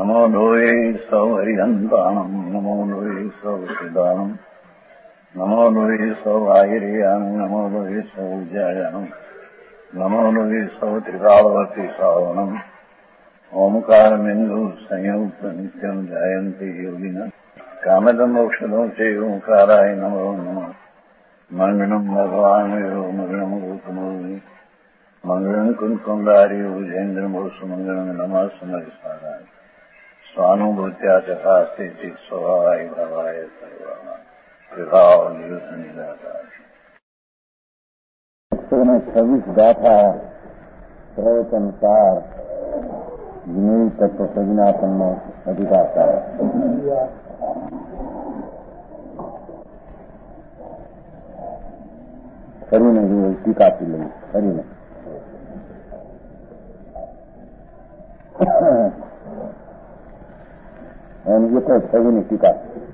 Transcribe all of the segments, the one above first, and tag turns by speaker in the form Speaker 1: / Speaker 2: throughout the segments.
Speaker 1: नमो लोये सौहरिहन्ताणम् नमो लोये सौसिदानम् नमो लोये सौभागिर्यानम् नमो लोये सौज्यायानम् नमो लोये सौत्रिकालवती सावनम् ओंकारमिन्दु संयुक्त नित्यम् जायन्ति योगिनः कामदम् औषधम् च ओंकाराय नमो नमः मंगलम् भगवान् यो मंगलम् गौतमोऽमि मंगलम् कुन्कुण्डारि भुजेन्द्रमोसु मंगलम् नमः समरिसाराय स्वानुभूत्या चकास्ते स्वभावाय भावाय सर्वाणां विभावनिदाताय
Speaker 2: 126 गाथा प्रवचनकार विनयी तत्व सजनापन्न अधिकार કરીને ટીકા આપી લઈ કરીને એમ એ તો છવીની ટીકા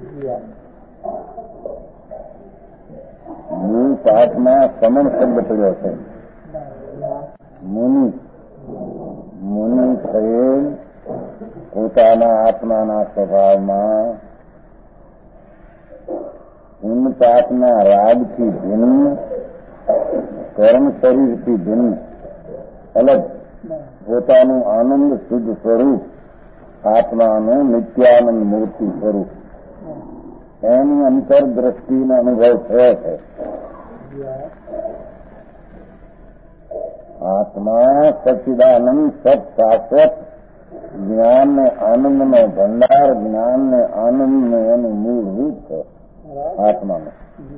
Speaker 2: મૂળ પાઠમાં સમન શબ્દ પડ્યો છે. મુનિ મુનિ થયેલ પોતાના આત્માના સ્વભાવમાં પુણ્ય પાપના રાગથી ભિન્ન કર્મ શરીરથી ભિન્ન અલગ પોતાનું આનંદ શુદ્ધ સ્વરૂપ આત્માનું નિત્યાનંદ મૂર્તિ સ્વરૂપ એની અંતરદ્રષ્ટિનો અનુભવ થયો છે. આત્મા સચ્ચિદાનંદ સત શાશ્વત જ્ઞાન ને આનંદનો ભંડાર જ્ઞાન ને આનંદનું એનું મૂળભૂત છે. આત્માનું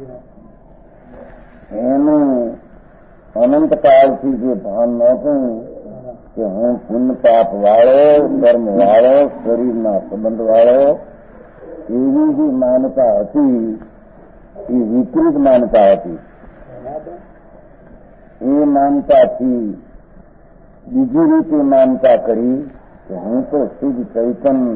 Speaker 2: એનું અનંતકાળથી જે ભાન નહોતું કે હું પુણ્ય પાપ વાળો કર્મ વાળો શરીરના સંબંધ વાળો એવી જે માન્યતા હતી એ વિપરીત માન્યતા હતી. એ માન્યતાથી બીજી રીતે માન્યતા કરી કે હું તો શુદ્ધ ચૈતન્ય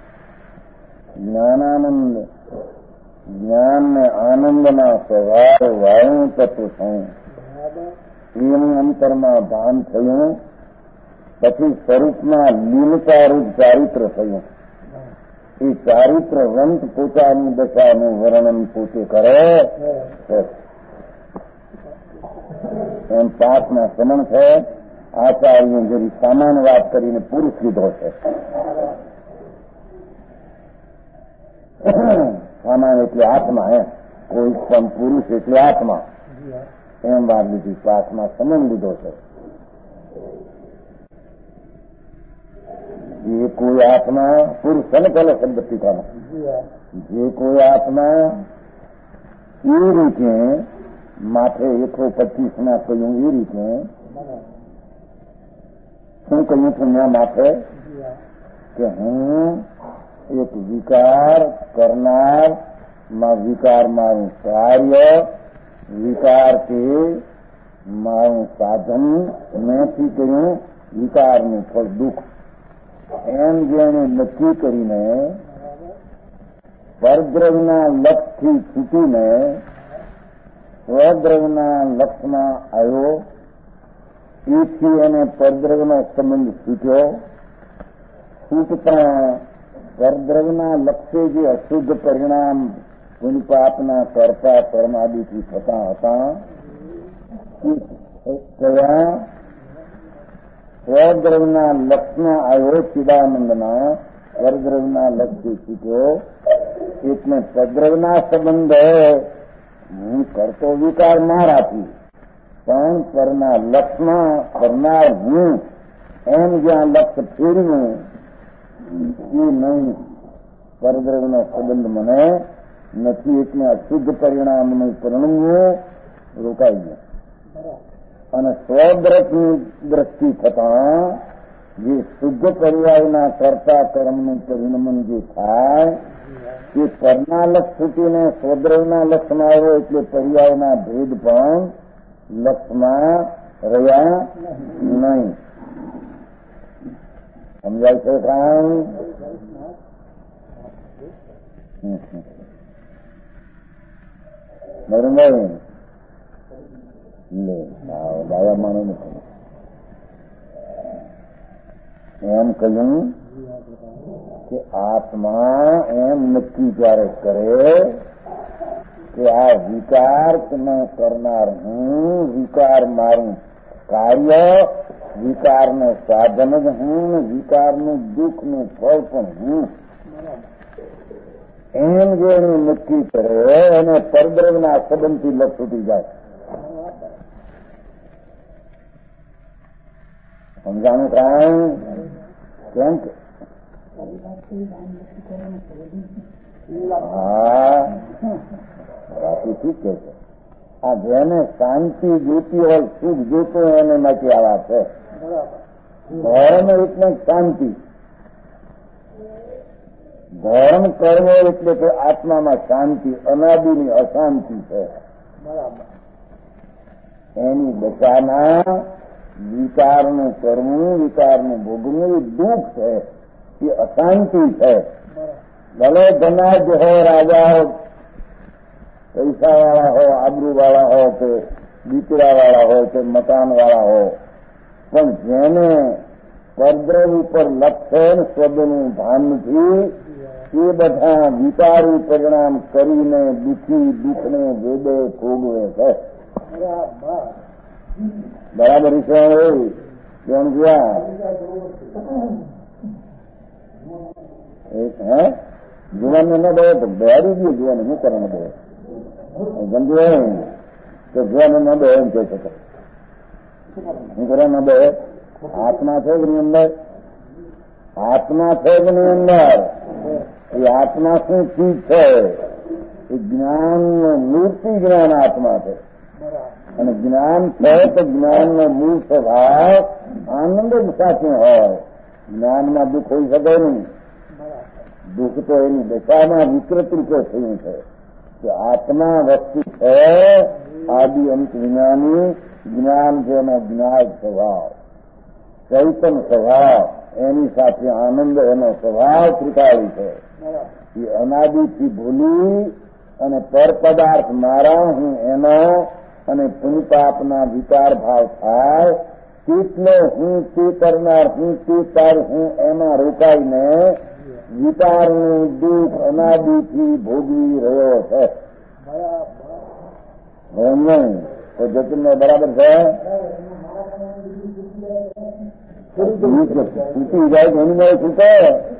Speaker 2: જ્ઞાનાનંદ જ્ઞાન ને આનંદના સ્વભાવ વાળું તત્વ છું. એનું અંતરમાં ભાન થયું. પછી સ્વરૂપમાં લીનતારૂપ ચારિત્ર થયું. એ ચારિત્રવંત પોતાની દશાનું વર્ણન પોતે કરે એમ પાઠના સમન છે. આચાર્ય જેવી સામાન્ય વાત કરીને પુરુષ લીધો છે. સામાન્ય એટલે આત્મા કોઈ પણ પુરુષ એટલે આત્મા એમ વાત લીધી. પાઠમાં સમન લીધો છે. જે કોઈ આત્મા પુરુષ છે ને પેલો શબ્દ ટીકામાં જે કોઈ આત્મા એ રીતે માથે 125 કહ્યું એ રીતે શું કહ્યું છું મેં માથે કે હું એક વિકાર કરનાર વિકાર મારું કાર્ય વિકાર કે મારું સાધન મેંથી કર્યું વિકારનું ફળ દુઃખ એમ જેને નક્કી કરીને પરદ્રવ્યના લક્ષથી છૂટીને સ્વદ્રવ્યના લક્ષમાં આવ્યો. એથી એને પરદ્રવ્યનો સંબંધ છૂટ્યો. છૂટતા પરદ્રવ્યના લક્ષ્ય જે અશુદ્ધ પરિણામ પુણ્યપાપના કરતા કર્માદિથી થતા હતા કયા સ્વદ્રવ્યના લક્ષમાં આવ્યો ચિદાનંદના પરદ્રવ્યના લક્ષથી છૂટ્યો. એટલે પરદ્રવ્યના સંબંધ હું કરતો વિકાર ના રાખી પણ પરના લક્ષમાં કરનાર હું એમ જ્યાં લક્ષ્ય ફેર્યું એ નહીં પરદ્રવ્યનો સંબંધ મને નથી. એટલે અશુદ્ધ પરિણામનું પરિણમ્યું રોકાઈ ગયું. અને સ્વદ્રષ્ટની દ્રષ્ટિ થતા જે શુદ્ધ પર્યાયના કરતા કર્મનું પરિણમન જે થાય એ પરના લક્ષ છૂટીને સ્વદ્રવના લક્ષમાં આવ્યો. એટલે પર્યાયના ભેદ પણ લક્ષમાં રહ્યા નહીં. સમજાય છે કાંઈ? બરોબર લે દાયા માનો નથી એમ કહ્યું કે આત્મા એમ નક્કી ત્યારે કરે કે આ વિકાર કરનાર હું, વિકાર મારું કાર્ય, વિકારનો સાધન જ હું, વિકારનું દુઃખનું ફળ પણ હું. એમ જેને નક્કી કરે અને પરબ્રહ્મના સંબંધથી લક્ષ છૂટી જાય. સમજાણું કાંઈ? કેમ કે હા રાતી ઠીક કે છે. આ જેને શાંતિ જોતી હોય, સુખ જોતું હોય એને માટે આવા છે. ધર્મ એટલે શાંતિ, ધર્મ કરવો એટલે કે આત્મામાં શાંતિ, અનાદિની અશાંતિ છે. એની દશાના વિકારનું કરવું, વિકારનું ભોગવું એ દુઃખ છે, એ અશાંતિ છે. ભલે ધનાજ હો, રાજા હો, પૈસાવાળા હો, આબરૂવાળા હો કે દીકરાવાળા હોય કે મકાનવાળા હો, પણ જેને પરબ્રહ્મ ઉપર લક્ષણ શબ્દનું ભાન નથી એ બધા વિકારી પરિણામ કરીને દુઃખી દુઃખને વેદે ભોગવે છે. બરાબર છે. કેમ ગયા હે જુવાનને ન દે તો બેરી ગયું. જુવાને શું કરે ન દે સમજે કે જુવાને ન દે એમ કહી શકે. શું કરે ન દે? આત્મા છે એની અંદર, આત્મા છે એની અંદર. એ આત્મા શું ચીજ છે? એ જ્ઞાનનો મૂર્તિ જ્ઞાન આત્મા છે. અને જ્ઞાન છે તો જ્ઞાનનો મૂળ સ્વભાવ આનંદ જ સાથે હોય. જ્ઞાનમાં દુઃખ હોઈ શકે નહીં. દુઃખ તો એની દશામાં વિકૃત રૂપે થયું છે કે આત્મા વસ્તુ છે આદિ અંત વિજ્ઞાની. જ્ઞાન છે એનો જ્ઞાન સ્વભાવ, ચૈતન સ્વભાવ, એની સાથે આનંદ એનો સ્વભાવ ત્રિકાળી છે. એ અનાદિથી ભૂલી અને પર પદાર્થ મારા હું એનો અને પુણ્યપાપના વિકાર ભાવ થાય તેટલો હું તે કરનાર હું તે તાર હું એમાં રોકાઈને વિકારનું દુઃખ અનાદિથી ભોગવી રહ્યો છે. તો જતીનને બરાબર છે. છૂટી જાય એની મેં છૂટે.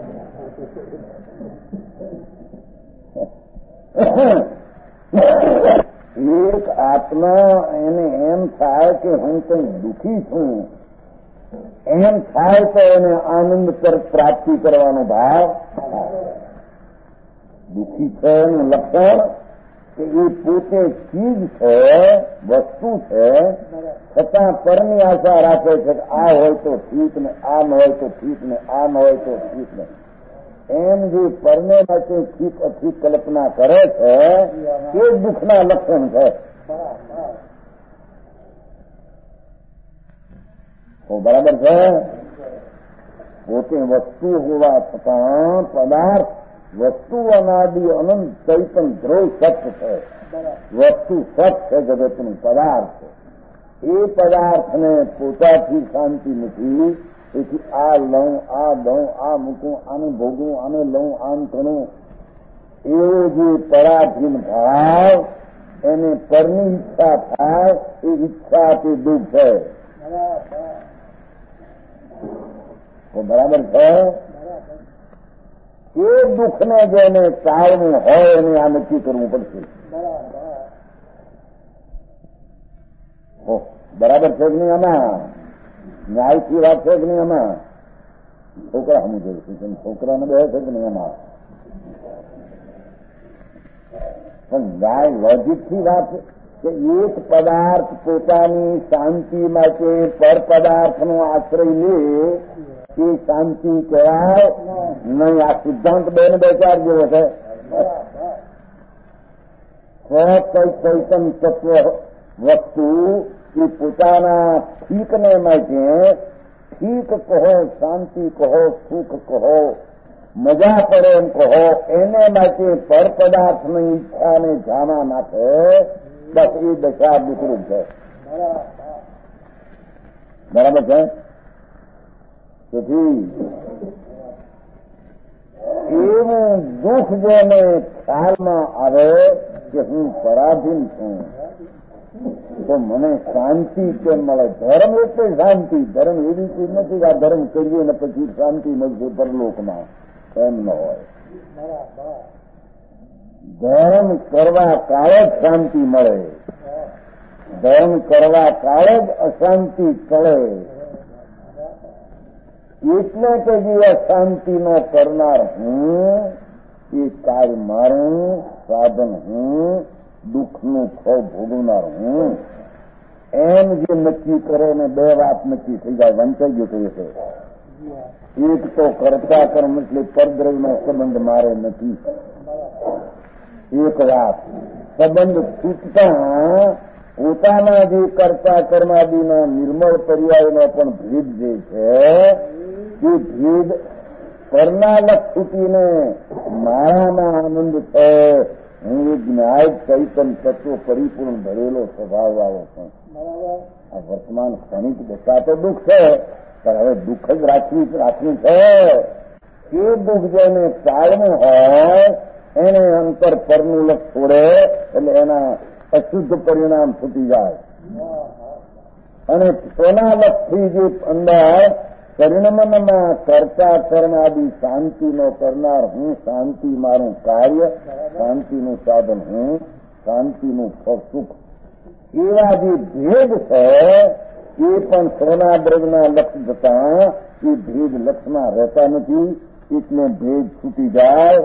Speaker 2: એક આત્મા એને એમ થાય કે હું કંઈ દુઃખી છું, એમ થાય તો એને આનંદ પર પ્રાપ્તિ કરવાનો ભાવ. દુઃખી છે એનું લક્ષણ કે એ પોતે ચીજ છે, વસ્તુ છે, છતાં પરની આશા રાખે છે કે આ હોય તો ઠીક ને આ ન હોય તો ઠીક ને આ ન હોય તો ઠીક ને. એમ જે પરને માટે ઠીક અઠીક કલ્પના કરે છે એ દુઃખના લક્ષણ છે. બરાબર છે. પોતે વસ્તુ હોવા છતાં પદાર્થ વસ્તુ અનાદિ અનંત ચૈતન ધ્રુવ સત્ય છે. વસ્તુ સત છે જગતનું પદાર્થ. એ પદાર્થને પોતાથી શાંતિ નથી. તેથી આ લઉં, આ દઉં, આ મૂકું, આને ભોગવું, આને લઉં, આમ કરું, એવો જે પરાધીન ભાવ એને પરની ઈચ્છા થાય એ ઈચ્છા તે દુઃખ છે. તો બરાબર છે. એ દુઃખને જેને ટાળવું હોય એને આ નક્કી કરવું પડશે. બરાબર છે કે નહીં? આમાં ન્યાયથી વાત છે કે નહીં? આમાં છોકરા સમજ છે, છોકરાને બે છે કે નહીં? આમાં પણ ન્યાય લોજિકથી વાત કે એક પદાર્થ પોતાની શાંતિ માટે પર પદાર્થનો આશ્રય લે એ શાંતિ કહેવાય નહીં. આ સિદ્ધાંત બે ને બે ચાર જેવો છે. ચૈતન તત્વ વસ્તુ એ પોતાના ઠીકને માટે ઠીક કહો, શાંતિ કહો, સુખ કહો, મજા પડે એમ કહો, એને માટે પર પદાર્થની ઈચ્છાને જામા નાખે. બસ એ દશા દુઃખરૂપ છે. બરાબર છે. તેથી એવું દુઃખ જેને ખ્યાલમાં આવે કે હું પરાધીન છું તો મને શાંતિ કેમ મળે? ધર્મ એટલે શાંતિ. ધર્મ એવી ચીજ નથી કે આ ધર્મ કરીએ ને પછી શાંતિ મળશે પરલોકમાં, એમ ન હોય. ધર્મ કરવા કાળે જ શાંતિ મળે, ધર્મ કરવા કાળે જ અશાંતિ ટળે. એટલે કે જે અશાંતિનો કરનાર હું, એ કાર્ય મારું, સાધન હું, દુઃખનું ફળ ભોગવનાર હું, એમ જે નક્કી કરે ને બે વાત નક્કી થઈ જાય. વંચાઈ ગયું તો છે. એક તો કરતા કર્મ એટલે પરદ્રવ્યનો સંબંધ મારે નથી. એક વાત સંબંધ છૂટતા પોતાના જે કરતા કર્માદિનો નિર્મળ પર્યાયનો પણ ભેદ જે છે એ ભેદ કરનાલક છૂટીને મારામાં આનંદ છે. હું એ જ્ઞાય ચૈતન તત્વ પરિપૂર્ણ ભરેલો સ્વભાવ વાળો છું. આ વર્તમાન ક્ષણિક દશા તો દુઃખ છે, પણ હવે દુઃખ જ રાખવું છે. એ દુઃખ જેને કાળનું હોય એને અંતર પરનું લક્ષ છોડે એટલે એના અશુદ્ધ પરિણામ છૂટી જાય. અને સોના લક્ષથી જે અંદર પરિણમનમાં કરતા કર્મ આદિ શાંતિનો કરનાર હું, શાંતિ મારું કાર્ય, શાંતિનું સાધન હું, શાંતિનું ફળ સુખ, એવા જે ભેદ છે એ પણ સોના દ્રવ્યના લક્ષ જતા એ ભેદ લક્ષમાં રહેતા નથી. એટલે ભેદ છૂટી જાય.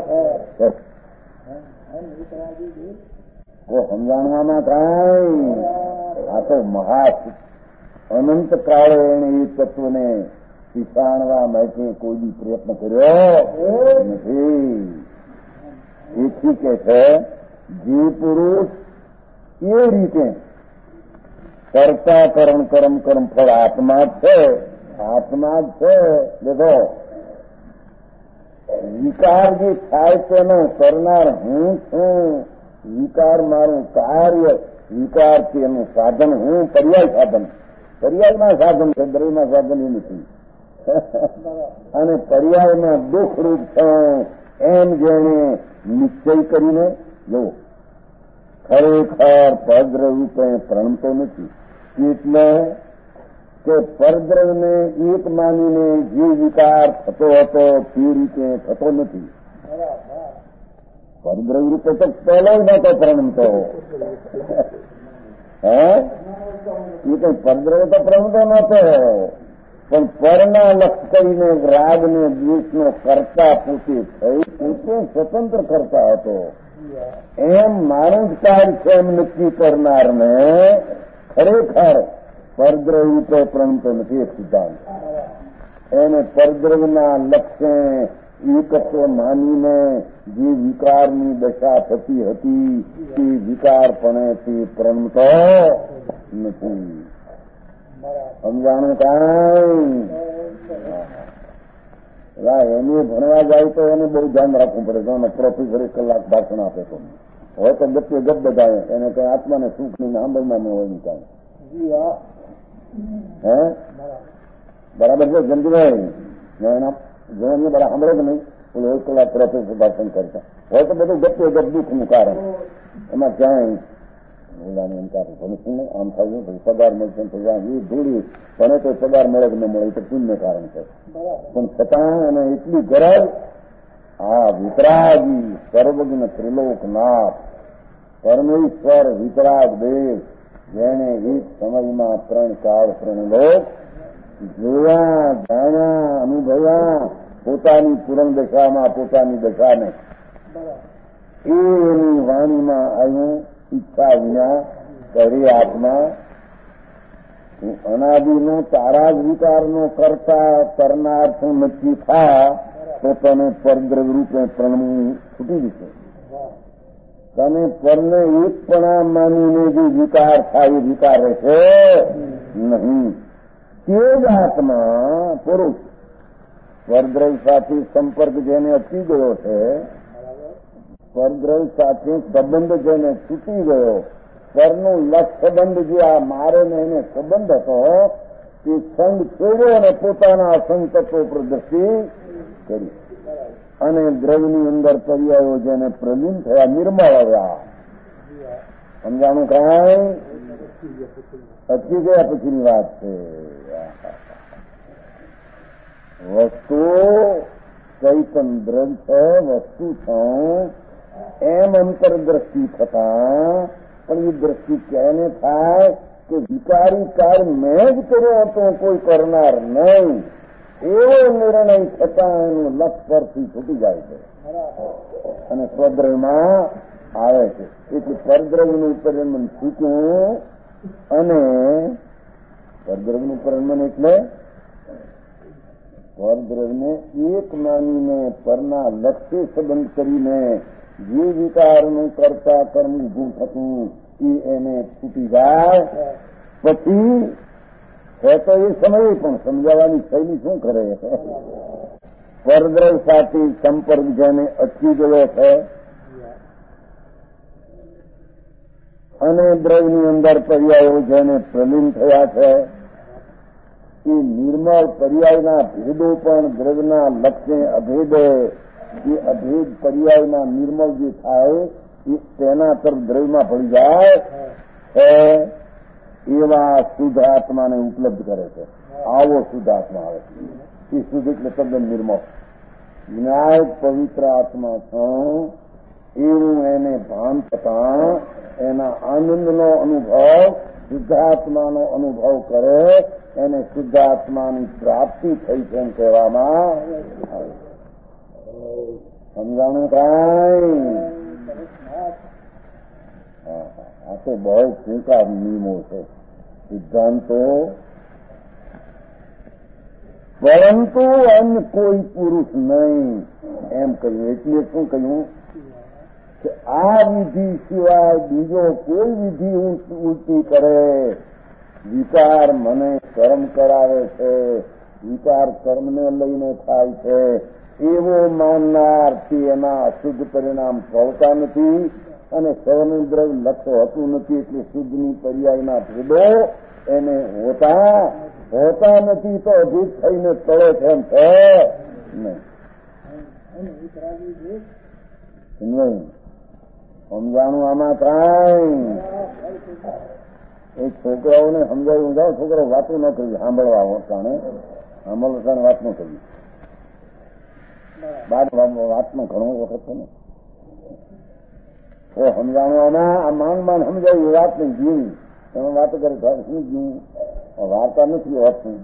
Speaker 2: તો સમજાણવામાં થાય. આ તો મહા અનંત કાળે એને એ તત્વને શીખાણવા માટે કોઈ બી પ્રયત્ન કર્યો નથી. એથી કે છે જે પુરુષ એ રીતે કરતા કર્મ ફળ આત્મા જ છે, આત્મા જ છે. દેખો વિકાર જે થાય તેનો કરનાર હું છું, વિકાર મારું કાર્ય, વિકાર તેનું સાધન હું, પર્યાય સાધન. પર્યાયમાં સાધન છે, દ્રવ્યમાં સાધન એ નથી. અને પર્યાયમાં દુઃખરૂપ છું એમ જેને નિશ્ચય કરીને જો ખરેખર પરદ્રવ્ય પ્રણમતો નથી. એટલે કે પરદ્રવ્યને એક માનીને જે વિકાર થતો હતો તે રીતે થતો નથી. પરદ્રવ્ય રૂપે તો પહેલો જ નતો પ્રણમતો. એ કઈ પરદ્રવ્ય તો પ્રણમતો નતો, પણ પરના લક્ષ કરીને રાગને દ્વેષનો કરતા પોતે થઈ, પોતે સ્વતંત્ર કરતા હતો. એમ મારું જ કાર્ય છે એમ નક્કી કરનારને ખરેખર પરદ્રવ્ય રૂપે પ્રણમતો નથી. એક સિદ્ધાંત એને પરદ્રવ્યના લક્ષ્ય એકત્વ માનીને જે વિકારની દશા થતી હતી તે વિકારપણેથી પ્રણમતો નથી. સમજાણું કાંઈ? એને ભણવા જાય તો એને બહુ ધ્યાન રાખવું પડે. પ્રોફેસર 1 કલાક ભાષણ આપે તો હોય તો ગપ્પે ગપ બધાય એને કઈ આત્માને સુખ નહીં, સાંભળમાં ન હોય કાંઈ. હે બરાબર છે જંતુભાઈ? એના જીવનને બરાબર સાંભળે કે નહીં? 1 કલાક પ્રોફેસર ભાષણ કરતા હોય તો બધું ગપ્પે ગપ દુઃખનું કારણ. એમાં ક્યાંય ઓલાને એમ કાઢે ભણશું નહીં, આમ થયું પછી પગાર મળશે એ ધૂળી ભણે તો પગાર મળે કે ન મળે તો પુણ્ય કારણ છે. પણ છતાં એને એટલી ગરજ આ વિતરાગી સર્વજ્ઞ ત્રિલોકનાથ પરમેશ્વર વિતરાગ દેવ જેને એક સમયમાં 3 કાળ 3 લોક જોયા, જાણ્યા, અનુભવ્યા પોતાની પૂરણ દશામાં પોતાની દશાને, એની વાણીમાં આવ્યું ઈચ્છા વિના કરી આત્મા અનાદિનો તારા જ વિકારનો કરતા કરનાર તું નક્કી થા તો તને પરદ્રવ્ય રૂપે પ્રણમવું છૂટી જશે. તને પરને એકપણા માનીને જે વિકાર થાય એ વિકાર રહેશે નહીં. તે જ આત્મા પુરુષ પરદ્રવ્ય સાથે સંપર્ક જેને અટકી ગયો છે, પરદ્રવ્ય સાથે સંબંધ જેને છૂટી ગયો, પરનું લક્ષ સંબંધ જે આ મારે ને એને સંબંધ હતો તે સંગ છોડ્યો અને પોતાના અસંગ તત્વો પર દ્રષ્ટિ કરી. અને દ્રવ્યની અંદર પર્યાયો જેને પ્રલીન થયા, નિર્મળ આવ્યા. સમજાણું? કાંઈ અટકી ગયા પછીની વાત છે. વસ્તુ ચૈતન દ્રવ્ય છે, વસ્તુ છે એમ અંતરદ્રષ્ટિ થતા, પણ એ દ્રષ્ટિ ક્યારે થાય કે વિકારી કાર્ય મેં જ કર્યો હતો, કોઈ કરનાર નહીં, એવો નિર્ણય થતા એનું લક્ષ પરથી છૂટી જાય છે અને સ્વદ્રવ્યમાં આવે છે. એટલે પરદ્રવ્યનું પરિણમન છૂટ્યું અને પરદ્રવ્યનું પરિણમન એટલે પરદ્રવ્યને એક માનીને પરના લક્ષ્ય સંબંધ કરીને જે વિકારનું કરતા કર્મ ઉભું થતું એને છૂટી જાય. પછી છે તો એ સમયે પણ સમજાવવાની શૈલી શું કરે? પરદ્રવ્ય સાથે સંપર્ક જેને અટકી ગયો છે અને દ્રવ્યની અંદર પર્યાયો જેને પ્રલીન થયા છે, એ નિર્મળ પર્યાયના ભેદો પણ દ્રવ્યના લક્ષ્ય અભેદે, એ અભેદ પર્યાયના નિર્મળ જે થાય એ તેના તરફ દ્રવ્યમાં પડી જાય છે, એવા શુદ્ધ આત્માને ઉપલબ્ધ કરે છે. આવો શુદ્ધ આત્મા આવે છે. એ શુદ્ધ એટલે તદ્દન નિર્મળ વિનાયક પવિત્ર આત્મા છું એવું એને ભાન થતા એના આનંદનો અનુભવ, શુદ્ધાત્માનો અનુભવ કરે, એને શુદ્ધાત્માની પ્રાપ્તિ થઈ છે એમ કહેવામાં આવે. સમજાણું? કાંઈ આ તો બહુ ટૂંકા નિયમો છે, સિદ્ધાંતો. પરંતુ અન્ય કોઈ પુરુષ નહીં એમ કહ્યું. એટલે શું કહ્યું કે આ વિધિ સિવાય બીજો કોઈ વિધિ ઉલટી કરે, વિકાર મને કર્મ કરાવે છે, વિકાર કર્મને લઈને થાય છે, એવો માનનાર તે એના અશુદ્ધ પરિણામ ફળતા નથી અને સવનું દ્રવ્ય લક્ષ્ય હોતું નથી. એટલે શુદ્ધની પર્યાયના ભેદો એને હોતા નથી તો અધિક થઈને તળે છે એમ છે નહીં. સમજાણું? આમાં કાંઈ એ છોકરાઓને સમજાવ્યું જાઓ, છોકરાઓ વાતો ન કરવી, સાંભળવા કારણે વાત ન કરવી. બાદ વાતનો ઘણો વખત છે ને. તો સમજાણું આમાં આ માંગ સમજાવી વાત નહીં, જીવી તમે વાતો કરે શું જીવું? વાર્તા નથી હોતું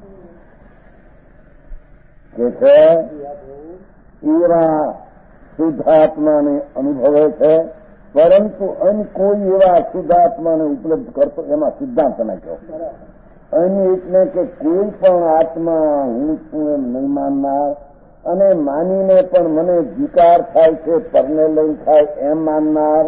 Speaker 2: કે છે એવા શુદ્ધાત્માને અનુભવે છે, પરંતુ અન્ય કોઈ એવા શુદ્ધાત્માને ઉપલબ્ધ કરતો એમાં સિદ્ધાંત નાખ્યો. અન્ય એટલે કે કોઈ પણ આત્મા હું છું એમ નહીં માનનાર અને માનીને પણ મને વિકાર થાય છે, પરને લઈને થાય એમ માનનાર,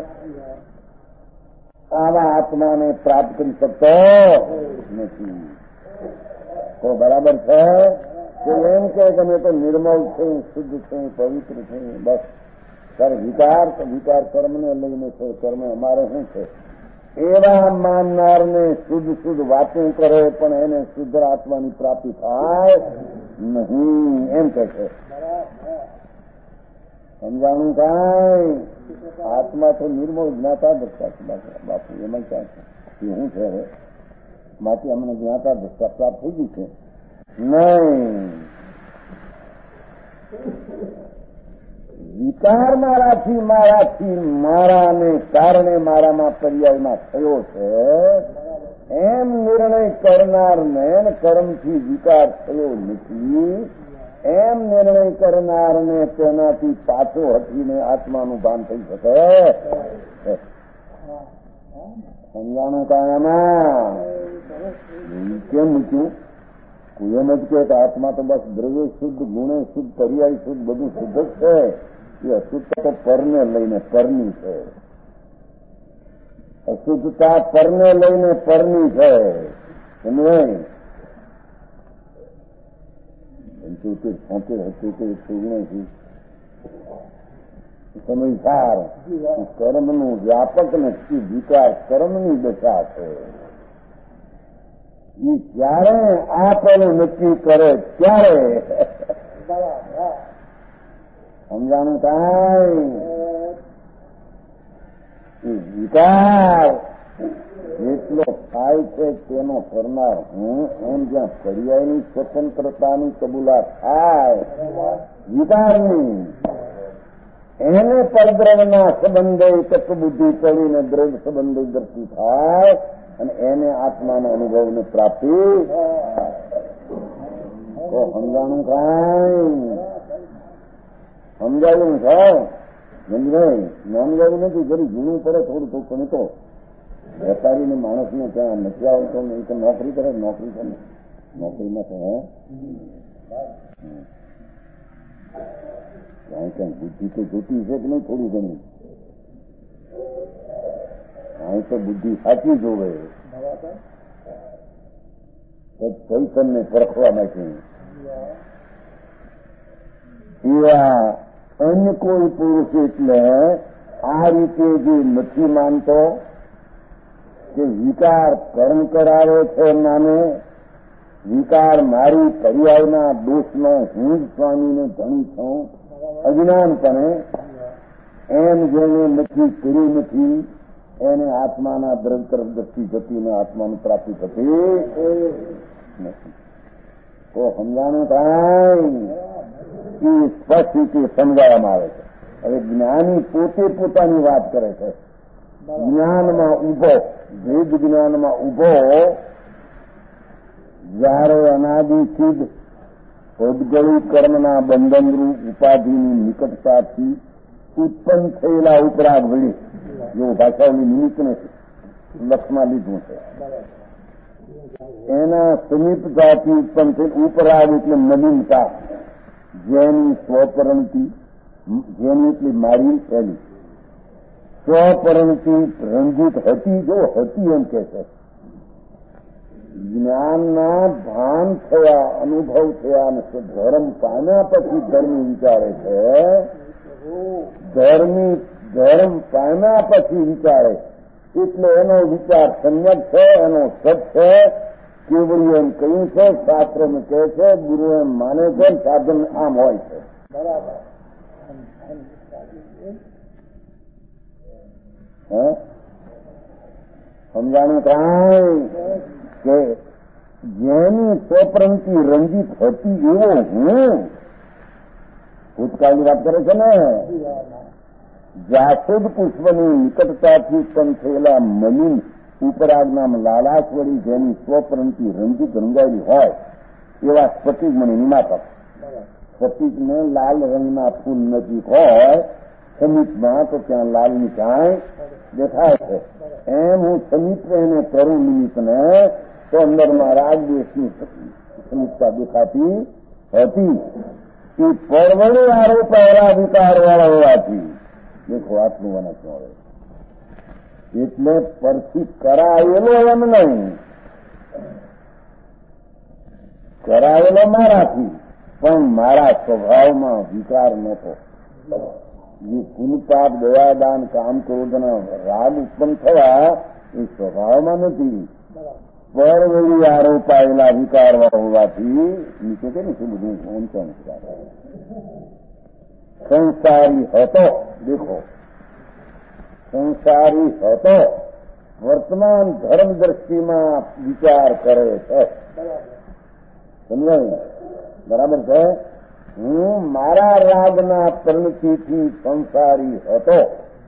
Speaker 2: આવા આત્માને પ્રાપ્ત કરી શકતો નથી. તો બરાબર છે કે એમ કે તમે તો નિર્મળ છે, શુદ્ધ છે, પવિત્ર છે, બસ ત્યારે વિકાર કર્મને લઈને છે, કર્મ અમારે શું છે એવા માનનારને શુદ્ધ વાતો કરે પણ એને શુદ્ધ આત્માની પ્રાપ્તિ થાય નહીં એમ કે છે. સમજાણું? કાંઈ આત્મા તો નિર્મળ જ્ઞાતા દસતા છે બાપુ, એમાં ક્યાં છે એ શું છે હવે માટે અમને જ્ઞાતા દસતા પ્રાપ્ત થઈ ગઈ છે નહીં. વિકાર મારાથી મારાને કારણે મારામાં પર્યાયમાં થયો છે એમ નિર્ણય કરનારને કર્મથી વિકાર થયો નથી એમ નિર્ણય કરનારને તેનાથી પાછો હટીને આત્માનું ભાન થઈ શકે. સમજાણું? કાયમાં કેમ મૂક્યું? કોઈ એમ જ કે આત્મા તો બસ દ્રવ્ય શુદ્ધ, ગુણે શુદ્ધ, પર્યાય શુદ્ધ, બધું શુદ્ધ જ છે. એ અશુદ્ધતા તો પરને લઈને પરની છે. અશુદ્ધતા પરને લઈને પરની છે. સમજે? 75 સમયસાર કર્મનું વ્યાપક નથી, વિકાર કર્મની દશા છે. એ જ્યારે આ પેલું નક્કી કરે ત્યારે સમજાણું કાંઈ વિકાર જેટલો થાય છે તેનો કરનાર હું, એમ જ્યાં પર્યાયની સ્વતંત્રતાની કબૂલાત થાય વિકારની, એને પરદ્રવના સંબંધે તત્વ બુદ્ધિ પડીને દ્રવ્ય સંબંધે દ્રષ્ટિ થાય અને એને આત્માનો અનુભવને પ્રાપ્તિ. તો સમજાણું કાંઈ સમજાયું છે નહીં? સમજાયું નથી. જરી જૂનું પડે થોડું થોડું પણ તો વેપારીને માણસને ત્યાં નથી આવતો નહીં તો નોકરી કરે. નોકરી કરે નોકરીમાં તો ક્યાં બુદ્ધિ તો જોતી છે કે નહીં થોડી ઘણી? અહીં તો બુદ્ધિ સાચી જોવે કઈ તમને પરખવા માટે. એવા અન્ય કોઈ પુરુષ એટલે આ રીતે જે નથી માનતો કે વિકાર કર્મ કરાવે છે, માને વિકાર મારી પર્યાયના દોષનો હું જ સ્વામીને ધણી છું અજ્ઞાનપણે, એમ જેને નથી કર્યું નથી એને આત્માના દ્રવ્ય તરફ દ્રષ્ટિ જતી આત્માની પ્રાપ્તિ થતી નથી. તો સમજાણું કાંઈ એ સ્પષ્ટ રીતે સમજાવવામાં આવે છે. હવે જ્ઞાની પોતે પોતાની વાત કરે છે. જ્ઞાનમાં ઉભો, ભેદ જ્ઞાનમાં ઉભો જયારે અનાદિ સિદ્ધ ઉદ્ગળી કર્મના બંધનરૂપ ઉપાધિની નિકટતાથી ઉત્પન્ન થયેલા ઉપરાગ વળી, જેવું ભાષાઓની નિમિત્ત નથી લક્ષમાં લીધું છે, એના સમીપતાથી ઉત્પન્ન થયેલ ઉપરાગ એટલે નવીનતા, જેની સ્વપરણતિ, જેની એટલી મારી પહેલી સ્વપરણતિ રંજિત હતી, જો હતી એમ કે છે. જ્ઞાનના ભાન થયા, અનુભવ થયા અને ધર્મ પામ્યા પછી ધર્મી વિચારે છે. ધર્મ પામ્યા પછી વિચારે એટલે એનો વિચાર સમ્યક છે, એનો સત છે. કેવળી એમ કહ્યું છે, શાસ્ત્ર એમ કહે છે, ગુરુ એમ માને છે, સાધન આમ હોય છે. બરાબર સમજાણું કાંઈ કે જેની સ્વપ્રંતિ રંજિત હતી એવો હું, ભૂતકાળની વાત કરે છે ને, જાસૂદ પુષ્પની નિકટતાથી ઉત્પન્ન થયેલા મલિન ઉપરાગના લાલાશ વળી જેની સ્વપ્રંતિ રંજિત રંગાયેલી હોય એવા સ્ફટિક મણીની માતા. સ્ફટિકને લાલ રંગના ફૂલ નજીક હોય સમીપમાં તો ત્યાં લાલની કાંઈ દેખાય છે. એમ હું સમીપ એને કરું નિમિત્તને તો અંદરમાં રાગદ્વેષની સમીપતા દેખાતી હતી. એ પરવડી આરોપાયેલા વિકાર વાળા હોવાથી દેખો આટલું વનસ મળે. એટલે પરથી કરાયેલો એમ નહીં, કરાયેલો મારાથી, પણ મારા સ્વભાવમાં વિકાર નહોતો. જે પુનપાપ, દયાદાન, કામ, ક્રોધના રાગ ઉત્પન્ન થયા એ સ્વભાવમાં નથી, પરવડી આરોપાયેલા વિકારવાળા હોવાથી નીચે કે નથી બધું ઊંચા સંસારી હતો. દેખો સંસારી હતો, વર્તમાન ધર્મ દ્રષ્ટિમાં વિચાર કરે છે. સમજાય? બરાબર છે. હું મારા રાગના પરિણતિથી સંસારી હતો.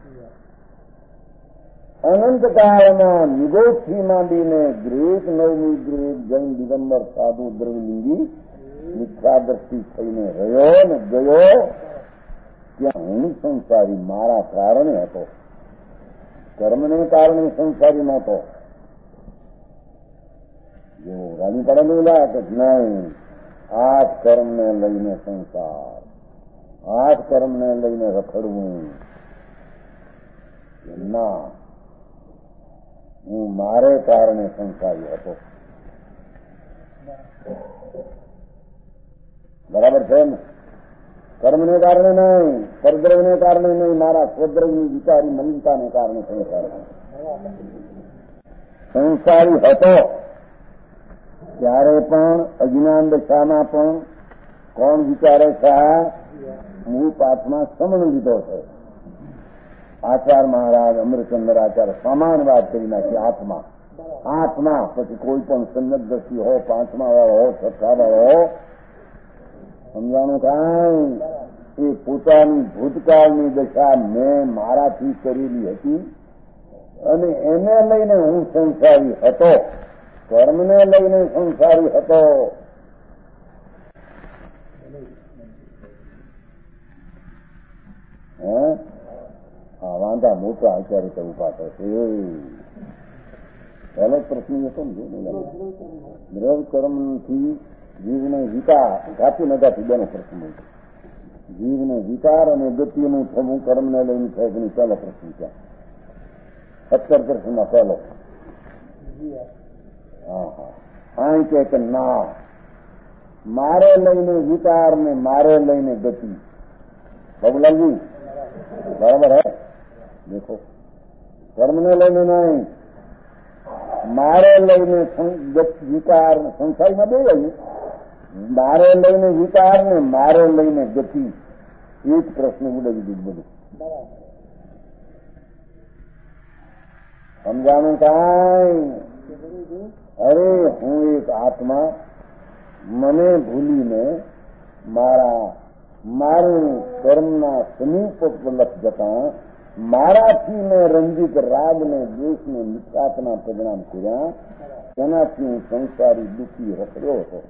Speaker 2: અનંતકાળમાં નિગોઠથી માંડીને ગ્રેક, નવમી ગ્રેક, જૈન, દિગંબર, સાધુ, દ્રવલિંગી મિથ્યા દ્રષ્ટિ થઈને રહ્યો ને ગયો, ત્યાં હું સંસારી મારા કારણે હતો. કર્મને કારણે સંસારી નહોતો. જો રાજી પડેલું કે નહીં, આ કર્મને લઈને સંસાર, આ કર્મને લઈને રખડવું ના, હું મારે કારણે સંસારી હતો. બરાબર છે ને? કર્મને કારણે નહીં, પરદ્રવ્યને કારણે નહીં, મારા સ્વદ્રવ્યની વિચારી મલિનતાને કારણે સંસારી હતો. ત્યારે પણ અજ્ઞાન દશામાં પણ કોણ વિચારે છે? મૂળ પાઠમાં સમણ લીધો છે. આચાર મહારાજ અમરચંદ્ર આચાર્ય સમાન વાત કરી નાખી. આત્મા પછી કોઈ પણ સંયત દ્રષ્ટિ હો, પાંચમા વાળો હો, છઠ્ઠા વાળો હો, સમજાણું કાંઈ એ પોતાની ભૂતકાળની દશા મેં મારાથી કરેલી હતી અને એને લઈને હું સંસારી હતો, કર્મને લઈને સંસારી હતો. આ વાંધા મોટા અત્યારે તો ઉભા થશે. પહેલો પ્રશ્ન એ સમજો દ્રવ કર્મથી જીવને વિકાર ઘાતી નગાતી બેનો પ્રશ્ન છે. જીવને વિકાર અને ગતિનું થવું કર્મને લઈને થાય એની પહેલો પ્રશ્ન છે. 17 પ્રશ્નમાં પહેલો. હા કે ના, મારે લઈને વિકાર ને મારે લઈને ગતિ. બાબુલાલજી બરાબર હે? દેખો, કર્મને લઈને નહીં, મારે લઈને વિકાર સંસારમાં બે આવ્યું. મારે લઈને વિકાર ને મારે લઈને ગતિ. એક પ્રશ્ન ઉડાવી દીધું બધું. સમજાણું કાંઈ? અરે હું એક આત્મા, મને ભૂલીને મારું કર્મના સમીપ લખ જતા મારાથી મેં રંજિત રાગને દ્વેષને મિથ્યાત્વના પરિણામ કર્યા. તેનાથી હું સંસારી દુઃખી રહ્યો હતો.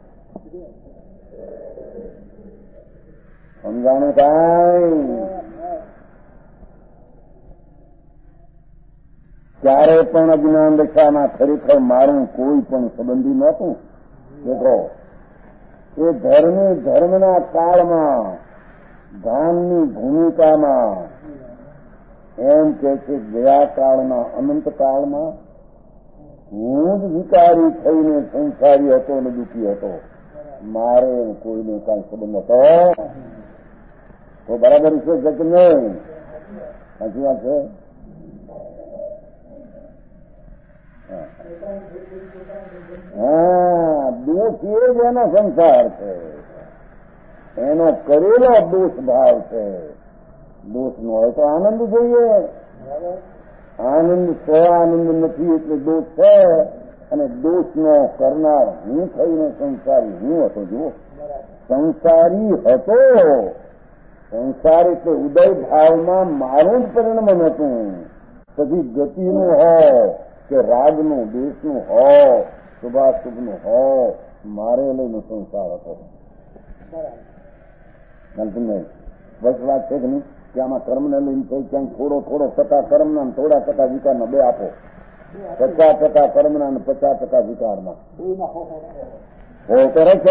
Speaker 2: સમજાણું કાંઈ? ક્યારે પણ અજ્ઞાન દશામાં ખરેખર મારું કોઈ પણ સંબંધી નહોતું. દેખો, એ ધર્મના કાળમાં ભાનની ભૂમિકામાં એમ કે છે ગયા કાળના અનંત કાળમાં હું જ વિકારી થઈને સંસારી હતો અને દુઃખી હતો. મારે કોઈને કાંઈ સંબંધ હતો તો બરાબર છે કે નહીં? સાચી વાત છે. હા, દોષ એ જ એનો સંસાર છે, એનો કરેલો દોષ ભાવ છે. દોષ નો હોય તો આનંદ જોઈએ. આનંદ આનંદ નથી એટલે દોષ છે. અને દોષનો કરનાર હું થઈને સંસારી હું હતો. જુઓ, સંસારી હતો. સંસાર એટલે ઉદય ભાવમાં મારું જ પરિણામ હતું. પછી ગતિનું હોય કે રાગનું દેશનું હોય, શુભાશુભનું હોય, મારે લઈને સંસાર હતો. બસ વાત છે કે નહીં? કે આમાં કર્મને લઈને થઈ ક્યાંક થોડો ટકા કર્મના થોડા ટકા વિકારના બે આપો. 50% કર્મના અને 50% વિકારના હો કરે છે.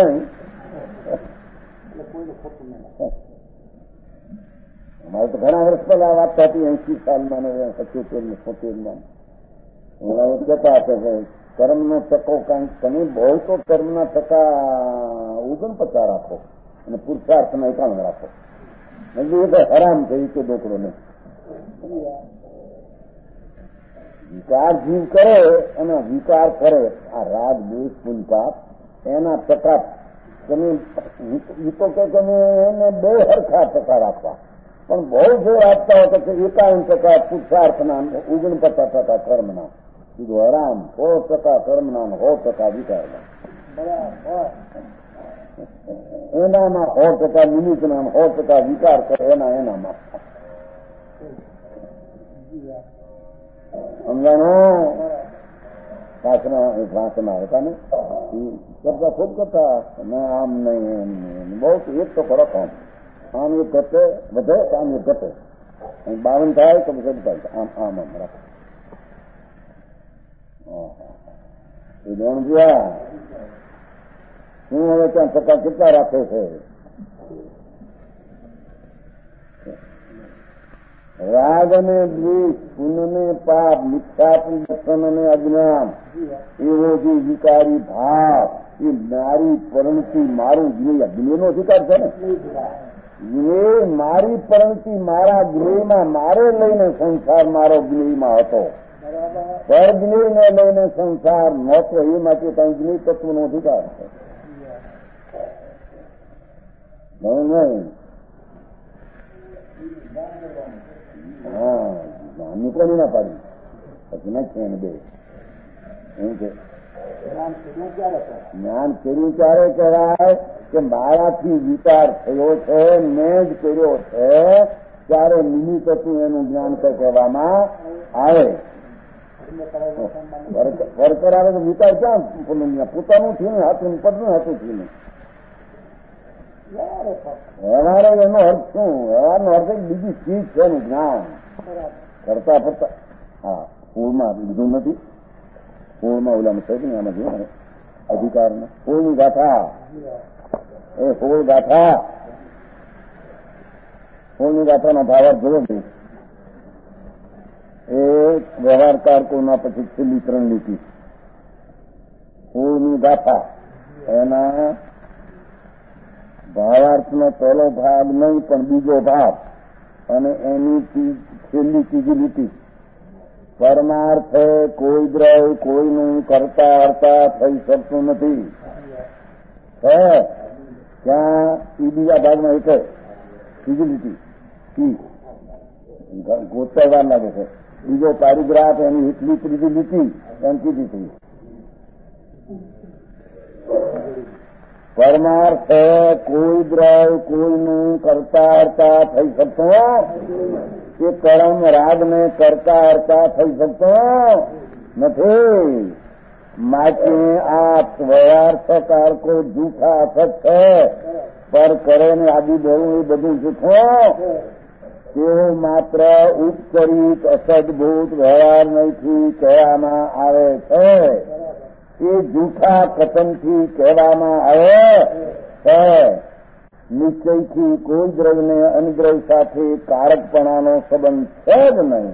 Speaker 2: અમારે તો ઘણા વર્ષ પહેલા વાત થતી 80 સાલમાં ને 75 ને 70માં કહેતા હતા કે કર્મનો ટકો કાંઈક તમે બહુ તો કર્મના ટકા 49 રાખો અને પુરુષાર્થના 51 રાખો. એ તો હરામ થઈ કે ડોકડો નહીં. વિકાર જીવ કરે અને વિકાર કરે, આ રાગ દ્વેષ પુન પાપ, એના ટકા તમે તો કે તમે એને બે હરખા ટકા રાખવા. પણ બહુ જોર આપતા હોય તો 51% પુરુષાર્થના 49% કર્મના. કીધું હરામ. 100% કર્મના 100% વિકારના. એનામાં 100% નિમિત્તના 100% વિકાર કરે એનામાં. સમજાણો? ભાષણમાં હતા ને કરતા ખુબ કરતા આમ નહીં એમ બહુ એક તો ખરો કામ. આમ એક ઘટે વધે, આમ એક ઘટે. 52 થાય તો પછી આમ આમ આમ રાખો. એ દોણ જોયા હું હવે ત્યાં ટકા કેટલા રાખે છે? રાગ અને દ્વેષ, પુણ્ય પાપ, મિથ્યાત્મ દર્શન અને અજ્ઞાન, એવો જે વિકારી ભાવ, એ મારી પરણતિ મારું જ્ઞેયનો અધિકાર છે ને. જ્ઞેય મારી પરણતિ મારા જ્ઞેયમાં મારે લઈને સંસાર મારો જ્ઞેયમાં હતો. પરજ્ઞેયને લઈને સંસાર નહોતો. એ માટે કઈ જ્ઞેય તત્વનો અધિકાર છે નહીં. હા, જ્ઞાનની કોની ના પાડી? પછી નાખીએ એને બે એમ કે જ્ઞાન કર્યું ત્યારે કહેવાય કે મારાથી વિચાર થયો છે, મેં જ કર્યો છે, ત્યારે નિમિત્ત હતું એનું જ્ઞાન કહેવામાં આવે. વર્કર આવે તો વિચાર ક્યાં પોતાનું થયું ને હાથું પદનું હાથું થયું ને. વ્યવહાર એનો અર્થ શું? વ્યવહારનો અર્થ બીજી ચીજ છે એનું જ્ઞાન કરતા ફરતા. હા, પૂળમાં લીધું નથી, પૂળમાં ઓલામાં છે ને આમાં જોયું ને અધિકારમાં પૂળની ગાથા, એ પૂળ ગાથા, પૂળની ગાથાનો ભાવાર્થ જોવો નહીં. એ વ્યવહાર કારકોના પછી છેલ્લી 3 લીટી પૂળની ગાથા, એના ભાવાર્થનો પહેલો ભાગ નહીં પણ બીજો ભાગ, અને એની છેલ્લી ત્રીજી લીટી. પરમાર્થે કોઈ દ્રવ્ય કોઈનું કરતા હરતા થઈ શકતું નથી. ત્યાં એ બીજા ભાગમાં એક ત્રીજી લીટી ગોતવા વાર લાગે છે. બીજો પેરેગ્રાફ એની એટલી ત્રીજી લીટી એમ કીધી હતી. પરમાર્થ કોઈ દ્રવ્ય કોઈનું કરતા હરતા થઈ શકતો, એ કર્મ રાગને કરતા હરતા થઈ શકતો નથી. માટે આ વ્યવહાર્થ કારકો જૂઠા અસત છે, પર કરે ને આદિ બોલવું એ બધું જૂઠું. તેઓ માત્ર ઉપચરિત અસદભૂત વ્યવહાર નહીંથી કહેવામાં આવે છે. એ જૂઠા કથનથી કહેવામાં આવે છે. નિશ્ચયથી કોઈ દ્રવ્યને અનુદ્રવ્ય સાથે કારકપણાનો સંબંધ છે જ નહીં.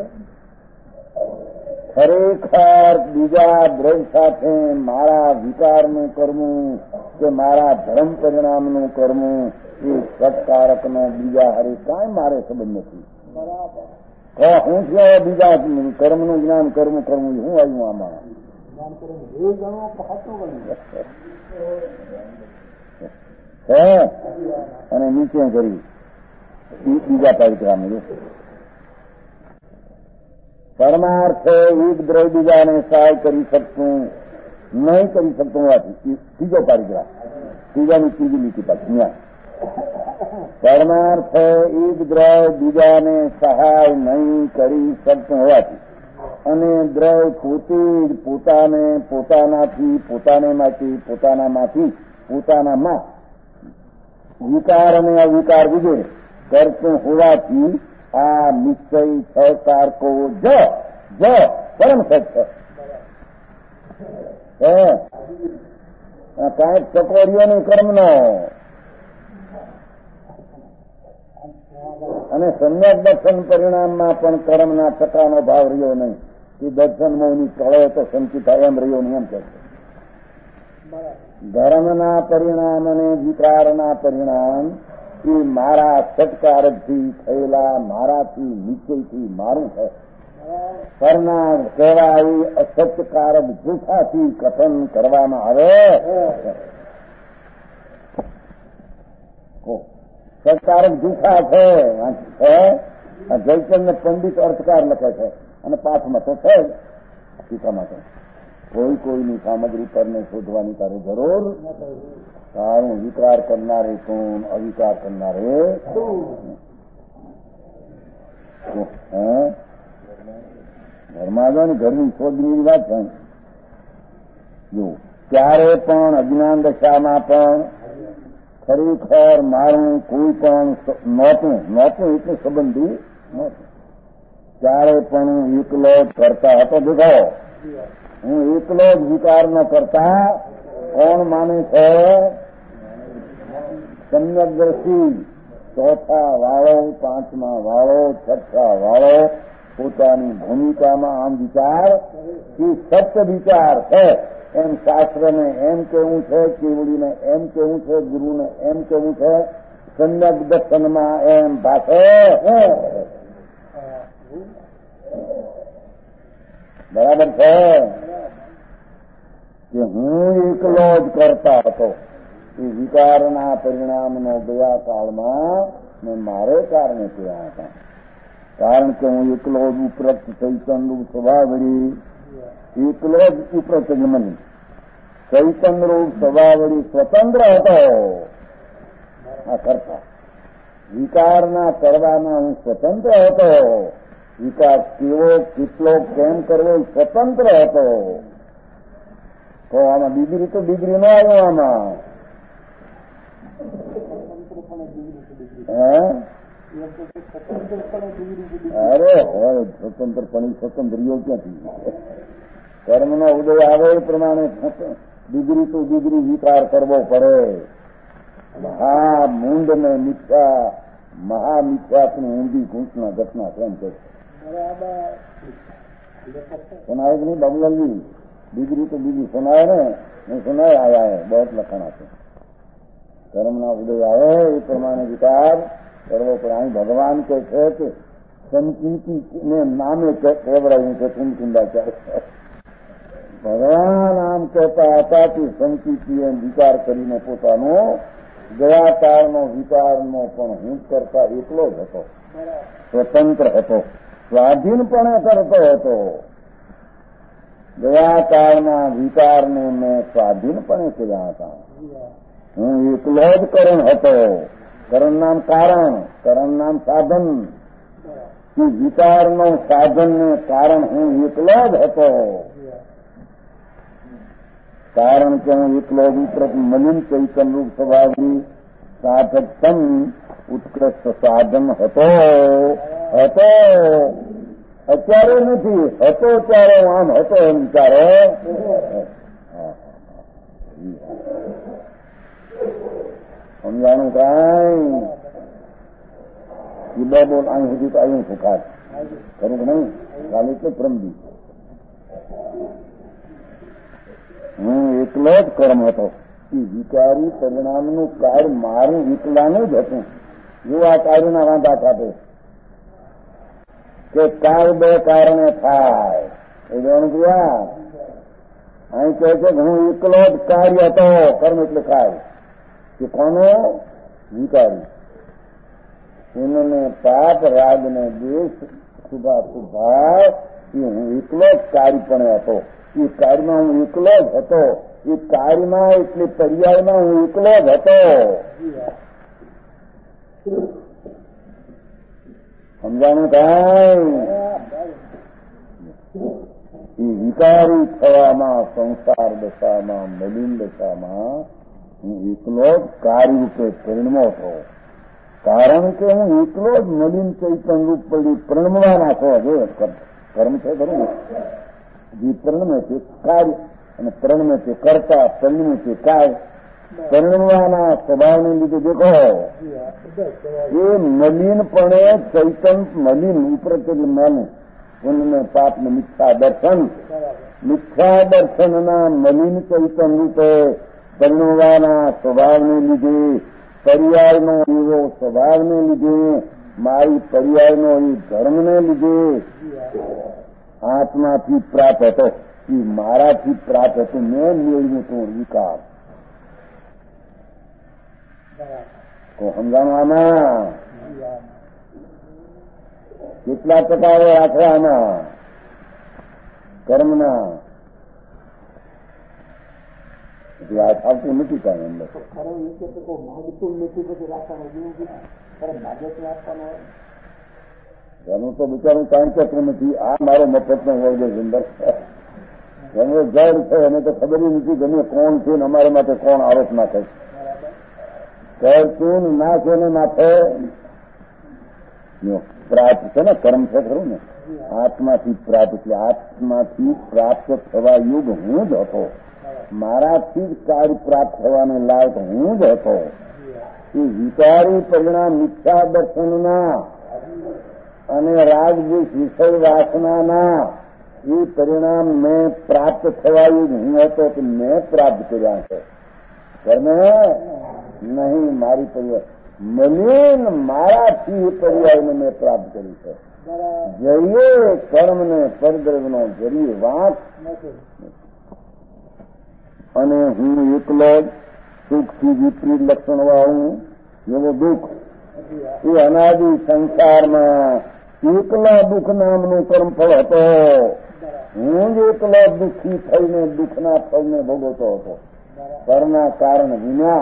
Speaker 2: ખરેખર બીજા દ્રવ્ય સાથે મારા વિકારનું કરવું કે મારા ધર્મ પરિણામનું કરવું એ સત્કારકનો બીજા હરે કાંઈ મારે સંબંધ નથી. હું થયો બીજા કર્મનું જ્ઞાન કરવું હું આવ્યું આમાં અને નીચે કરી બીજા પરિક્રમ પરમાર્થે એક દ્રવ્ય બીજાને સહાય કરી શકતું નહીં કરી શકતું હોવાથી ત્રીજો પરિગ્રાફ ત્રીજાની ત્રીજી લીટી પાછી પરમાર્થે એક દ્રવ્ય બીજાને સહાય નહીં કરી શકતું હોવાથી અને દ્રવ્ય પોતે જ પોતાને પોતાનાથી પોતાનામાં વિકાર અને અવિકાર વિગેરે કરતું હોવાથી આ નિશ્ચય છ કારકો પરમ સત્ય કાંઈક ચકોરીઓની કર્મનો અને સમ્યક દર્શન પરિણામમાં પણ કર્મના ટકાનો ભાવ રહ્યો નહીં. એ દર્શન મોહની ચળે તો સંચિત થાય એમ રહ્યો નહીં એમ કહે છે. ધર્મના પરિણામ અને વિકારના પરિણામ એ મારા સત્કારકથી થયેલા મારાથી નિશ્ચયથી મારું છે. પરના કહેવાય અસત્કારક જૂઠાથી કથન કરવામાં આવે. સત્કારક જૂઠા છે. જયચંદ પંડિત અર્થકાર લખે છે અને પાઠમાં તો છે ટીકામાં તો કોઈની સામગ્રી પરને શોધવાની તારે જરૂર. તારું વિકાર કરનારે કોણ, અવિકાર કરનારે ઘરમાં જો ને ઘરની શોધની વાત છે. જો ત્યારે પણ અજ્ઞાન દશામાં પણ ખરેખર મારું કોઈ પણ નહોતું એટલે સંબંધી નહોતું. ત્યારે પણ હું એકલો જ કરતા હતો. દેખાવો હું એકલો જ વિકાર ન કરતા. કોણ માને છે? સમ્યક દ્રષ્ટિ ચોથા વાળો, પાંચમા વાળો, છઠ્ઠા વાળો પોતાની ભૂમિકામાં આમ વિચાર એ સત્ય વિચાર છે એમ શાસ્ત્રને એમ કહેવું છે, કેવડીને એમ કહેવું છે, ગુરુને એમ કહેવું છે, સમ્યક દર્શનમાં એમ ભાષે. બરાબર છે કે હું એકલો જ કરતા હતો. એ વિકારના પરિણામનો ગયા કાળમાં ને મારે કારણે ત્યાં હતા. કારણ કે હું એકલો જ ઉપરત ચૈતનરૂપ સ્વભાવડી, એકલો જ ઉપરત મન ચૈતનરૂપ સ્વભાવડી સ્વતંત્ર હતો. આ કરતા વિકારના કરવામાં હું સ્વતંત્ર હતો. વિકાર કેવો, કેટલો, કેમ કરવો સ્વતંત્ર હતો. તો આમાં ડિગ્રી તો ડિગ્રી ન આવ્યો આમાં. અરે હોય સ્વતંત્રપણી સ્વતંત્રીઓ ક્યાંથી? કર્મનો ઉદય આવે એ પ્રમાણે ડિગ્રી તો ડિગ્રી વિકાર કરવો પડે. મહામૂંડ ને મિથ્યા, મહામિથ્યાની ઊંધી ઘૂંટના ઘટના કેમ છે? સુનાય કે નહીં બાબુલાલજી? ડિગ્રી તો ડિગ્રી સુનાય ને, નહીં સુનાય આયા હે બહુ લખાણા છે. કર્મના ઉદય આવે એ પ્રમાણે વિકાર કરવો પડે. અહીં ભગવાન કહે છે કે સંકીર્તિ ને નામે કેવડાવ્યું છે કુંડકુંડાચાર્ય. ભગવાન આમ કહેતા હતા કે સંકીર્તિએ વિચાર કરીને પોતાનો ગયા કાળનો વિચારનો પણ હું કરતા એકલો જ હતો, સ્વતંત્ર હતો, સ્વાધીનપણે કરતો હતો. ગયા કાળના વિચારને મેં સ્વાધીનપણે કર્યા હતા. હું એકલો જ કરણ હતો. કરણ નામ કારણ, કરણ નામ સાધન. વિચારનો સાધન ને કારણ હું એકલો જ હતો. કારણ કે હું એકલો જ ઉપરત મલિન ચૈતનરૂપ સ્વભાવની સાધકતમ ઉત્કૃષ્ટ સાધન હતો. અત્યારે નથી, હતો ત્યારે હું આમ હતો એમ વિચારો. સમજાણું કાંઈ? બે બોલ અહીં સુધી તો આવ્યું સુખાત ખરું કે નહીં? કાલે એટલે પ્રમદી હું એકલો જ કર્મ હતો. એ વિચારી પરિણામનું કાર્ય મારું એકલાનું જ હતું. જો આ કાર્યના વાંધા ખાતે કે કાર્ય બે કારણે થાય એ જોવાનું જોયા. અહીં કહે છે કે હું એકલો જ કાર્ય હતો. કર્મ એટલે કાર્ય કે કોનો? વિચારી. એને પાપ, રાગ ને દ્વેષ, શુભાશુભાવ એ હું એકલો જ કાર્યપણે હતો. એ કાર્યમાં હું એકલો જ હતો. એ કાર્યમાં એટલે પર્યાયમાં હું એકલો જ હતો. સમજાણું કાંઈ? એ વિકારી થવામાં, સંસાર દશામાં, મલિન દશામાં હું એકલો જ કાર્યરૂપે પરિણમો હતો. કારણ કે હું એકલો જ મલિન ચૈતન રૂપ પડી પ્રણમવાના છો. જે કર્મ છે ખરું ને, જે પ્રણમે છે કાર્ય અને પ્રણમે છે કર્તા, પરિણમે છે કાર્ય. પરિણમવાના સ્વભાવને લીધે દેખો એ મલિનપણે ચૈતન મલિન ઉપરત મન પુણ્ય પાપ ને મિથ્યા દર્શન, મિથ્યા દર્શનના મલિન ચૈતન રૂપે પરિણમવાના સ્વભાવને લીધે, પર્યાયનો એવો સ્વભાવને લીધે, મારી પર્યાયનો એ ધર્મને લીધે આત્માથી પ્રાપ્ત હતો. એ મારાથી પ્રાપ્ત હતું. મેં મેળવ્યું હતું વિકાર. તો સમજાણું આમાં કેટલા પ્રકારો રાખે આમાં કર્મના? આવતું નથી કાંઈ અંદર. એનું તો બિચારું કાંઈ ચક્ર નથી. આ મારો મફતનો વર્ગ છે અંદર. એનો જળ છે એને તો ખબર નથી ગમે કોણ છે ને અમારા માટે કોણ આરોપ નાખે છે. કરતું ના છે ને માથે પ્રાપ્ત છે ને કર્મ છે ખરું ને. આત્માથી પ્રાપ્ત એટલે આત્માથી પ્રાપ્ત થવા યુગ હું જ હતો. મારાથી જ કાર્ય પ્રાપ્ત થવાને લાયક હું જ હતો. એ વિચારી પરિણામ મિથ્યા દર્શનના અને રાજદ્વેષ વિષય વાસનાના એ પરિણામ મેં પ્રાપ્ત થવા યુગ હું હતો કે મેં પ્રાપ્ત કર્યા છે. કર્મે નહીં, મારી પર્યાય મલિન મારાથી એ પર્યાયને મેં પ્રાપ્ત કરી છે. જરીએ કર્મને પરદ્રવ્યનો જરીએ વાંક અને હું એકલો જ સુખથી વિપરીત લક્ષણ વાળું એવો દુઃખ એ અનાદિ સંસારમાં એકલા દુઃખ નામનું કર્મફળ હતો. હું જ એકલા દુઃખી થઈને દુઃખના ફળને ભોગવતો હતો. પરના કારણ વિના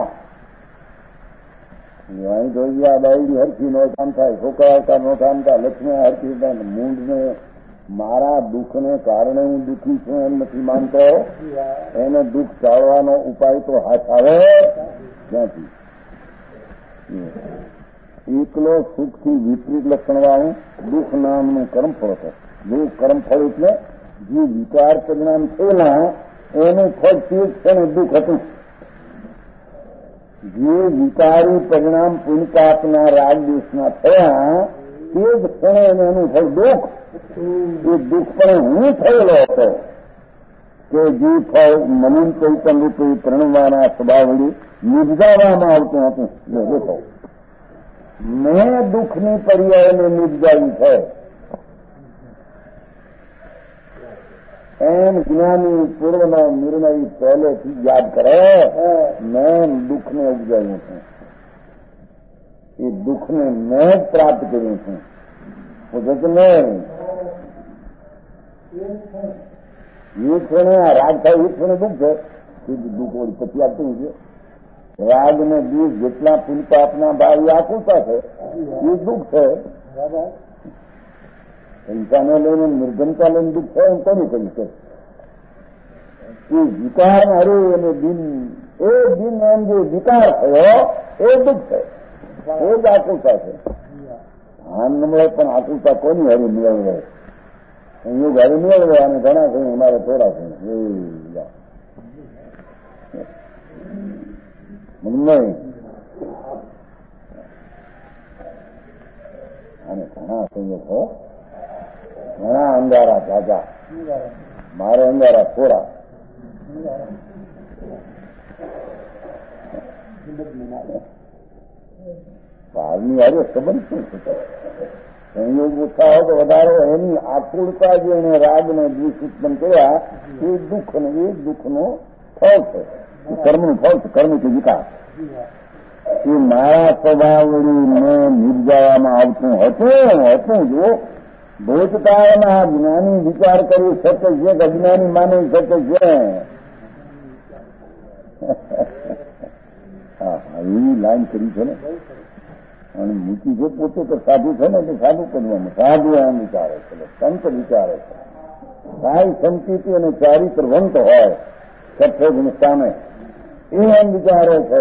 Speaker 2: અહીં જોઈએ આ બાયડી હરખી નો કામ થાય, છોકરા નો કામ થાય, લક્ષ્મી હરખી થાય, મૂંઢને મારા દુઃખને કારણે હું દુઃખી છું એમ નથી માનતો. એને દુઃખ ટાળવાનો ઉપાય તો હાથ આવે ક્યાંથી? એકલો સુખથી વિપરીત લક્ષણવાળું દુઃખ નામનું કર્મફળ હતો. જે કર્મફળ એટલે જે વિકાર પરિણામ થયેલા એનું ફળ તે ક્ષણે દુઃખ હતું. જે વિકારી પરિણામ પુણ્યપાપના રાગ દેશના થયા તે જ ક્ષણે એનું ફળ દુઃખ. એ દુઃખ પણ હું થયેલો હતો કે જે ફળ મનન ચૈતન્ય રૂપે પ્રણવવાના સ્વભાવ વડે નિપજાવવામાં આવતું હતું. દેખો મેં દુઃખની પર્યાયને નિપજાવી છે એમ જ્ઞાની પૂર્વનો નિર્ણય પહેલેથી યાદ કરે. મેં દુઃખને ઉપજાવ્યું છું, એ દુઃખને મેં જ પ્રાપ્ત કર્યું છું. નહીં એ ક્ષણે આ રાગ થાય એ ક્ષણે દુઃખ છે. દુઃખ ઓળી પછી આપતું છે. રાગ ને દુઃખ જેટલા પુલપાપના ભાવી આકુલતા છે એ દુઃખ છે. પૈસાને લઈને નિર્ગમતા લઈને દુઃખ છે એમ કોની કરી છે? એ વિકાર હરે અને દિન એ દિન એમ જે વિકાર થયો એ દુઃખ છે. એ જ આકુલતા છે. આમ મળે પણ આકુલતા કોની હરી મેળવે? સંયોગ હરી મેળવે અને ઘણા છે અમારે થોડા છે નહીં. અને ઘણા સંયોગો ઘણા અંધારા જાજા, મારે અંધારા થોડા. બહારની હારે સંબંધ શું છે? સંયોગ ઓછા હોય તો વધારો એની આકુળતા જે એને રાગ ને દ્વેષ ઉત્પન્ન કર્યા એ દુઃખ ને એ દુઃખનો ફળ છે. કર્મનું ફળ છે. કર્મ કે વિકાસ એ મારા સ્વભાવ વળી મેં નિર્જાવામાં આવતું હતું. જો ભૂતકાળમાં જ્ઞાની વિચાર કરી શકે છે કે અજ્ઞાની માની શકે છે. એવી લાઈન કરી છે ને અને મૂકી છે પોતે તો સાધુ છે ને એટલે સાધુ કરવામાં સાધુ એમ વિચારે છે, સંત વિચારે છે. કાંઈ સંકિત અને ચારિત્રવંત હોય સત્સંગની સામે એ એમ વિચારે છે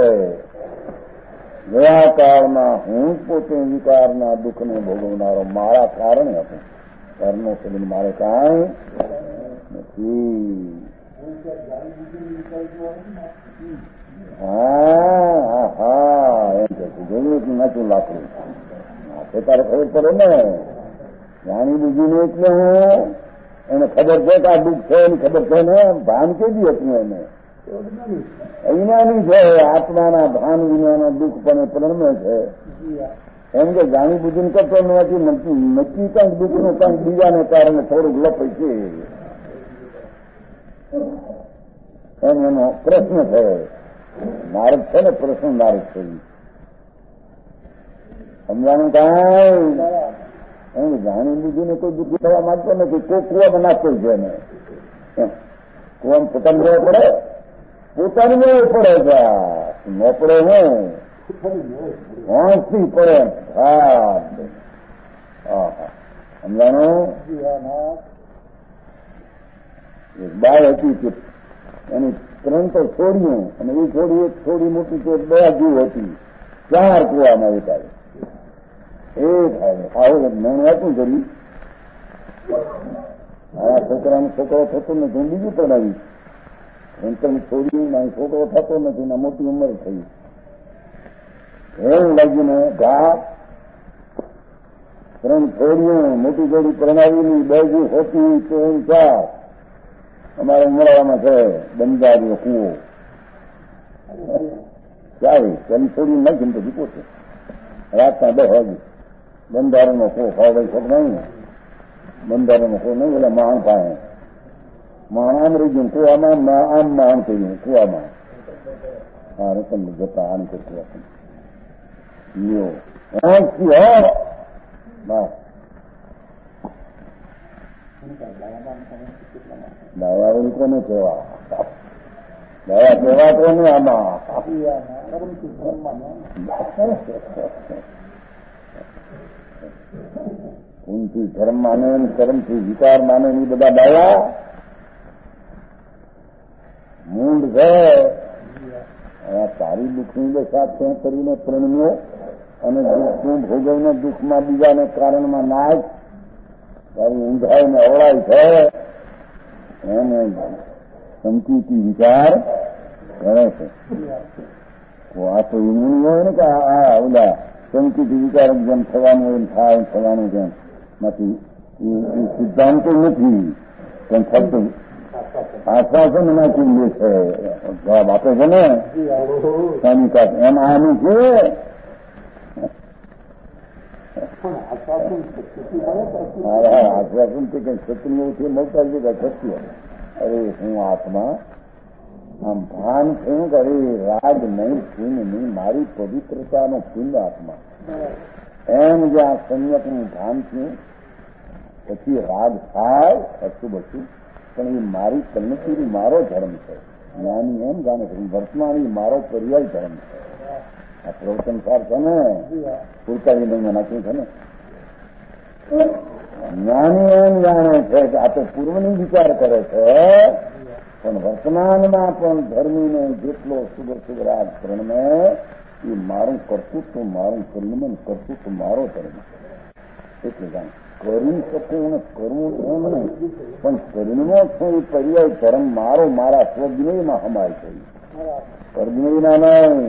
Speaker 2: ગયા કાળમાં હું પોતે વિકારના દુઃખને ભોગવનારો મારા કારણે હતો. કર્મનો સંબંધ મારે કાંઈ નથી. એમ કે જોયું નાચું લાકડું નાખે તારે ખબર પડે ને. જાણી બીજી ને એટલે હું એને ખબર છે કે આ દુઃખ છે એની ખબર છે ને ભાન કેવી હતું એને અજ્ઞાની છે. આત્માના ભાન વિનાનો દુઃખ પણ પ્રણમે છે. એમ કે જાણી બુદ્ધિને કરતો નથી નક્કી કંઈક દુઃખનું કંઈક બીજાને કારણે થોડુંક લપે છે એમ એનો પ્રશ્ન થયો. નારદ છે ને પ્રશ્ન નારદ છે સમજાનું કાંઈ એમ જાણી બુદ્ધિને કોઈ દુઃખી થવા માંગતો નથી. કોઈ કુવામાં નાખતો છે એને કુવામાં પોતાની રહેવું પડે, પોતાની રહેવું પડે છે ન પડે હું વાંચવી પડે. હા સમજાનું. એક બાળ હતી કે એની 3 તો છોડ્યું અને એ છોડી એક છોડી મોટી તો 2 જીવ હતી. 4 કુવામાં ઉતારે એ થાય આવું મેં હતું કરી મારા છોકરાનો છોકરો થતો નથી હું બીજું પડાવી છોડી મારી છોકરો થતો નથી ને મોટી ઉંમર થઈ એવું લાગીને ઘા 3 છોડીઓ મોટી જોડી પરણાવીની 2 જીવ હોતી 3 4 અમારા ઉમરાળામાં છે બંધારીઓ કુવો ચાવી તેની છોડી નાખીને પછી પોતે રાતના 2 વાગે બંધારણનો કુવો ખાવા શોખ નહીં. બંધારણનો કુવો નહીં એટલે માણ પાસે માણ આમ રહી ગયું કુવામાં આમ માણ થઈ ગયું કુવામાં. હા રતન જતા આમ કરતું લ્યો એથી હો બસ દયા કોને કહેવા દયા કહેવા કોને આમાં ઊંથી ધર્મ માને કર્મથી વિચાર માને એ બધા દયા મૂંડ છે. તારી દુઃખની દશા ત્યાં કરીને પ્રણમ્યો અને દુઃખનું ભોગવને દુઃખમાં બીજાને કારણમાં નાચ તારી ઊંધાઈને અવળાય છે એને સંકિતી વિચાર કરે છે. આ તો એવું હોય ને કે આ ઓલા સંકિતી વિચાર જેમ થવાનું એમ થાય થવાનું જેમ નથી એ સિદ્ધાંતો નથી પણ ફક્ત આશ્વાસન નાખી લે છે જવાબ આપે છે ને સ્વામી પાસે એમ આનું છે. આશ્વાસન થી કઈ ક્ષત્રિયો છે મળતા છે સત્ય અરે હું આત્મા આમ ભાન થયું કે અરે રાગ નહીં પુણ્ય નહીં મારી પવિત્રતાનો પુણ્ય આત્મા એમ જ્યાં સંયમનું ભાન થયું પછી રાગ થાય અશુભ અશુભ પણ એ મારી કલ્નકીરી મારો ધર્મ છે. જ્ઞાની એમ જાણે છે વર્તમાન એ મારો પર્યાય ધર્મ છે. આ પ્રવચન સાર છે ને પૂરતાવી નહીં નાખ્યું છે ને જ્ઞાની એમ જાણે છે કે આ તો પૂર્વની વિચાર કરે છે પણ વર્તમાનમાં પણ ધર્મીને જેટલો શુભ રાગ પ્રણમે એ મારું કર્તૃત્વ મારું કલ્યાણ કર્તૃત્વ મારો ધર્મ છે. એટલે જાણે કરી શકું અને કરવું એમ નહીં પણ કરીનો છો એ પર્યાય ધર્મ મારો મારા સ્વજ્ઞમાં હમાય છે પરજ્ઞના નહીં.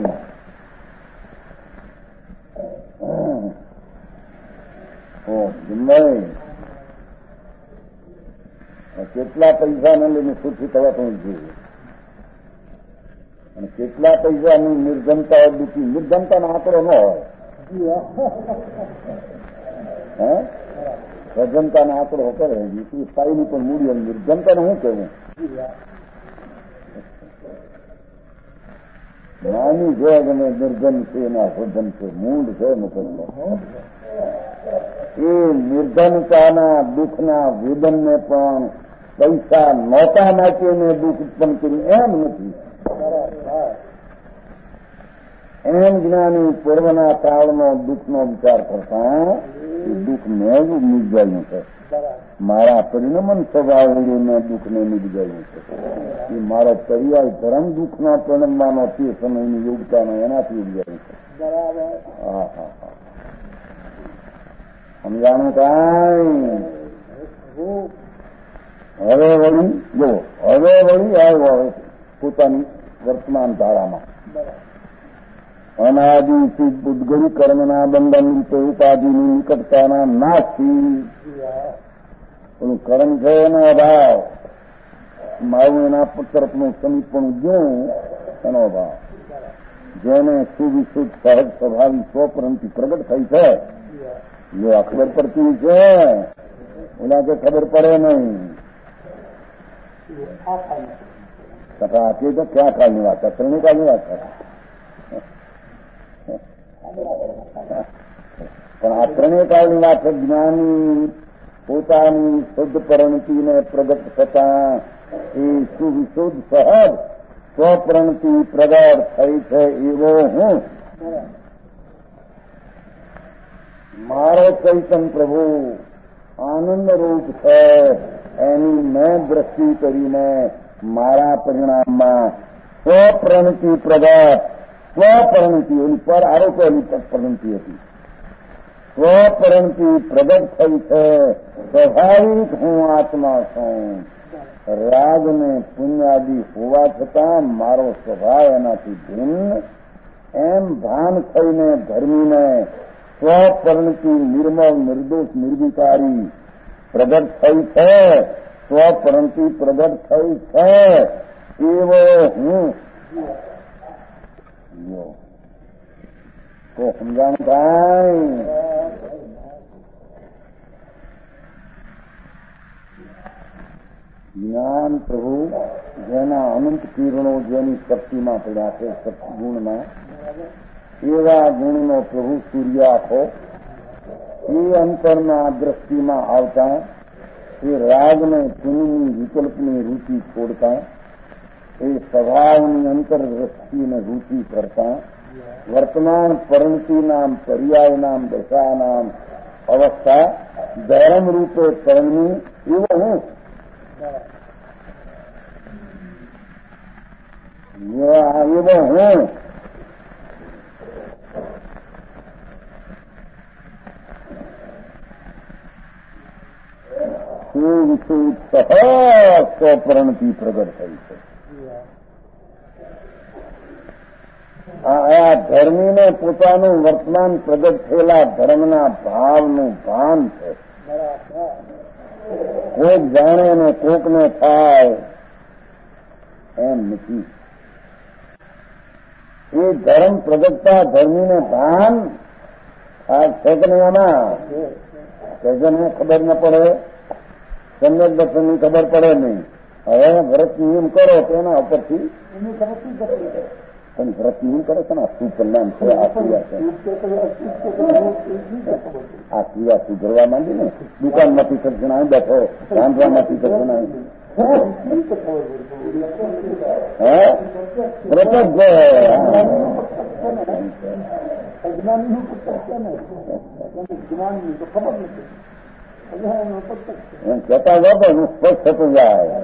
Speaker 2: કેટલા પૈસા ને લઈને સુખી થવા પણ જોઈએ અને કેટલા પૈસાની નિર્ધનતા દુઃખી નિર્ધનતાનો આંકડો ન હોય સજનતાનો આંકડો કરે સ્થાયીની પણ મૂડી અને નિર્ધનતાને શું કહેવું નાની છે અને નિર્ધન છે એના સજન છે મૂળ છે મતલબ એ નિર્ધનતાના દુઃખના વેદનને પણ પૈસા નહોતા નાખીને દુઃખ ઉત્પન્ન કર્યું એમ નથી. એમ જ્ઞાની પૂર્વના કાળનો દુઃખનો વિચાર કરતા એ દુઃખ મેં જ નિર્જાયું છે. મારા પરિણમન સ્વભાવ મેં દુઃખને નિર્જાયું છે. એ મારો પર્યાય ધર્મ દુઃખના પરિણમવાનો તે સમયની યોગતાનો એનાથી ઉર્જાયું છે. હા હા હા સમજાણું કાંઈ. હવે વળી જો હવે વળી આવ્યો પોતાની વર્તમાન ધારામાં અનાદિ સિદ્ધ ઉદ્ગરી કર્મના બંધન રૂપે ઉપાધિની નિકટતાના નાશથી પેલું કર્મ છે એનો અભાવ મારું એના તરફનું સમીપણું જોઉં એનો અભાવ જેને સુવિશુદ્ધ સહજ સ્વભાવી સ્વપરંથી પ્રગટ થઈ છે જો આ ખબર પડતી છે એના કે ખબર પડે નહીં કથા આપીએ તો ક્યાં કાલની વાત છે ત્રણેય કાલની વાત છે પણ આ ત્રણેય કાળની વાત છે. જ્ઞાની પોતાની શુદ્ધ પરિણતિને પ્રગટ થતા એ સુવિશુદ્ધ સહજ સ્વપ્રણતિ પ્રગટ થઈ છે એવો હું મારો ચૈતન પ્રભુ આનંદ રૂપ છે એની મેં દ્રષ્ટિ કરીને મારા પરિણામમાં સ્વપ્રણતિ પ્રગટ સ્વપરણતિ એની પર આરોપ એની પરિણતિ હતી સ્વપરણતિ પ્રગટ થઈ છે. સ્વાભાવિક હું આત્મા છું. રાગને પુણ્યાદિ હોવા છતાં મારો સ્વભાવ એનાથી ભિન્ન એમ ભાન થઈને ધર્મીને સ્વપરણતિ નિર્મળ નિર્દોષ નિર્વિકારી પ્રગટ થઈ છે. સ્વપરણતિ પ્રગટ થઈ છે એવો હું તો સમજાણ કાંઈ. જ્ઞાન પ્રભુ જેના અનંત કિરણો જેની શક્તિમાં પડ્યા છે સત્ગુણમાં એવા ગુણનો પ્રભુ સૂર્ય આખો એ અંતરના દ્રષ્ટિમાં આવતા એ રાગને પુનની વિકલ્પની રૂચિ છોડતા એ સ્વભાવની અંતરદ્રષ્ટિને રૂચિ કરતા વર્તમાન પરિણતિનામ પર્યાયનામ દશાનામ અવસ્થા ધર્મ રૂપે તરણની એવો હું એવો હું એ વિશે સહજ પરિણતિ પ્રગટ થઈ છે. આ ધર્મીને પોતાનું વર્તમાન પ્રગટ થયેલા ધર્મના ભાવનું ભાન છે. કોક જાણે ને કોકને થાય એમ નથી. એ ધર્મ પ્રગટતા ધર્મીને ભાન આ છે કે નહીં? આમાં સજનને ખબર ન પડે, સમ્યક દર્શનની ખબર પડે નહીં. હવે વ્રત નિયમ કરો તો એના ઉપરથી પણ વ્રત નિયમ કરે છે ને શું કલ્યાણ છે. આ ક્રિયા છે, આ ક્રિયા સુધરવા માંડી ને દુકાનમાંથી કરશે અહીં બેઠો રાંધવામાંથી કરશે એમ કહેતા જાઓ તો એનું સ્પષ્ટ થતું જાય.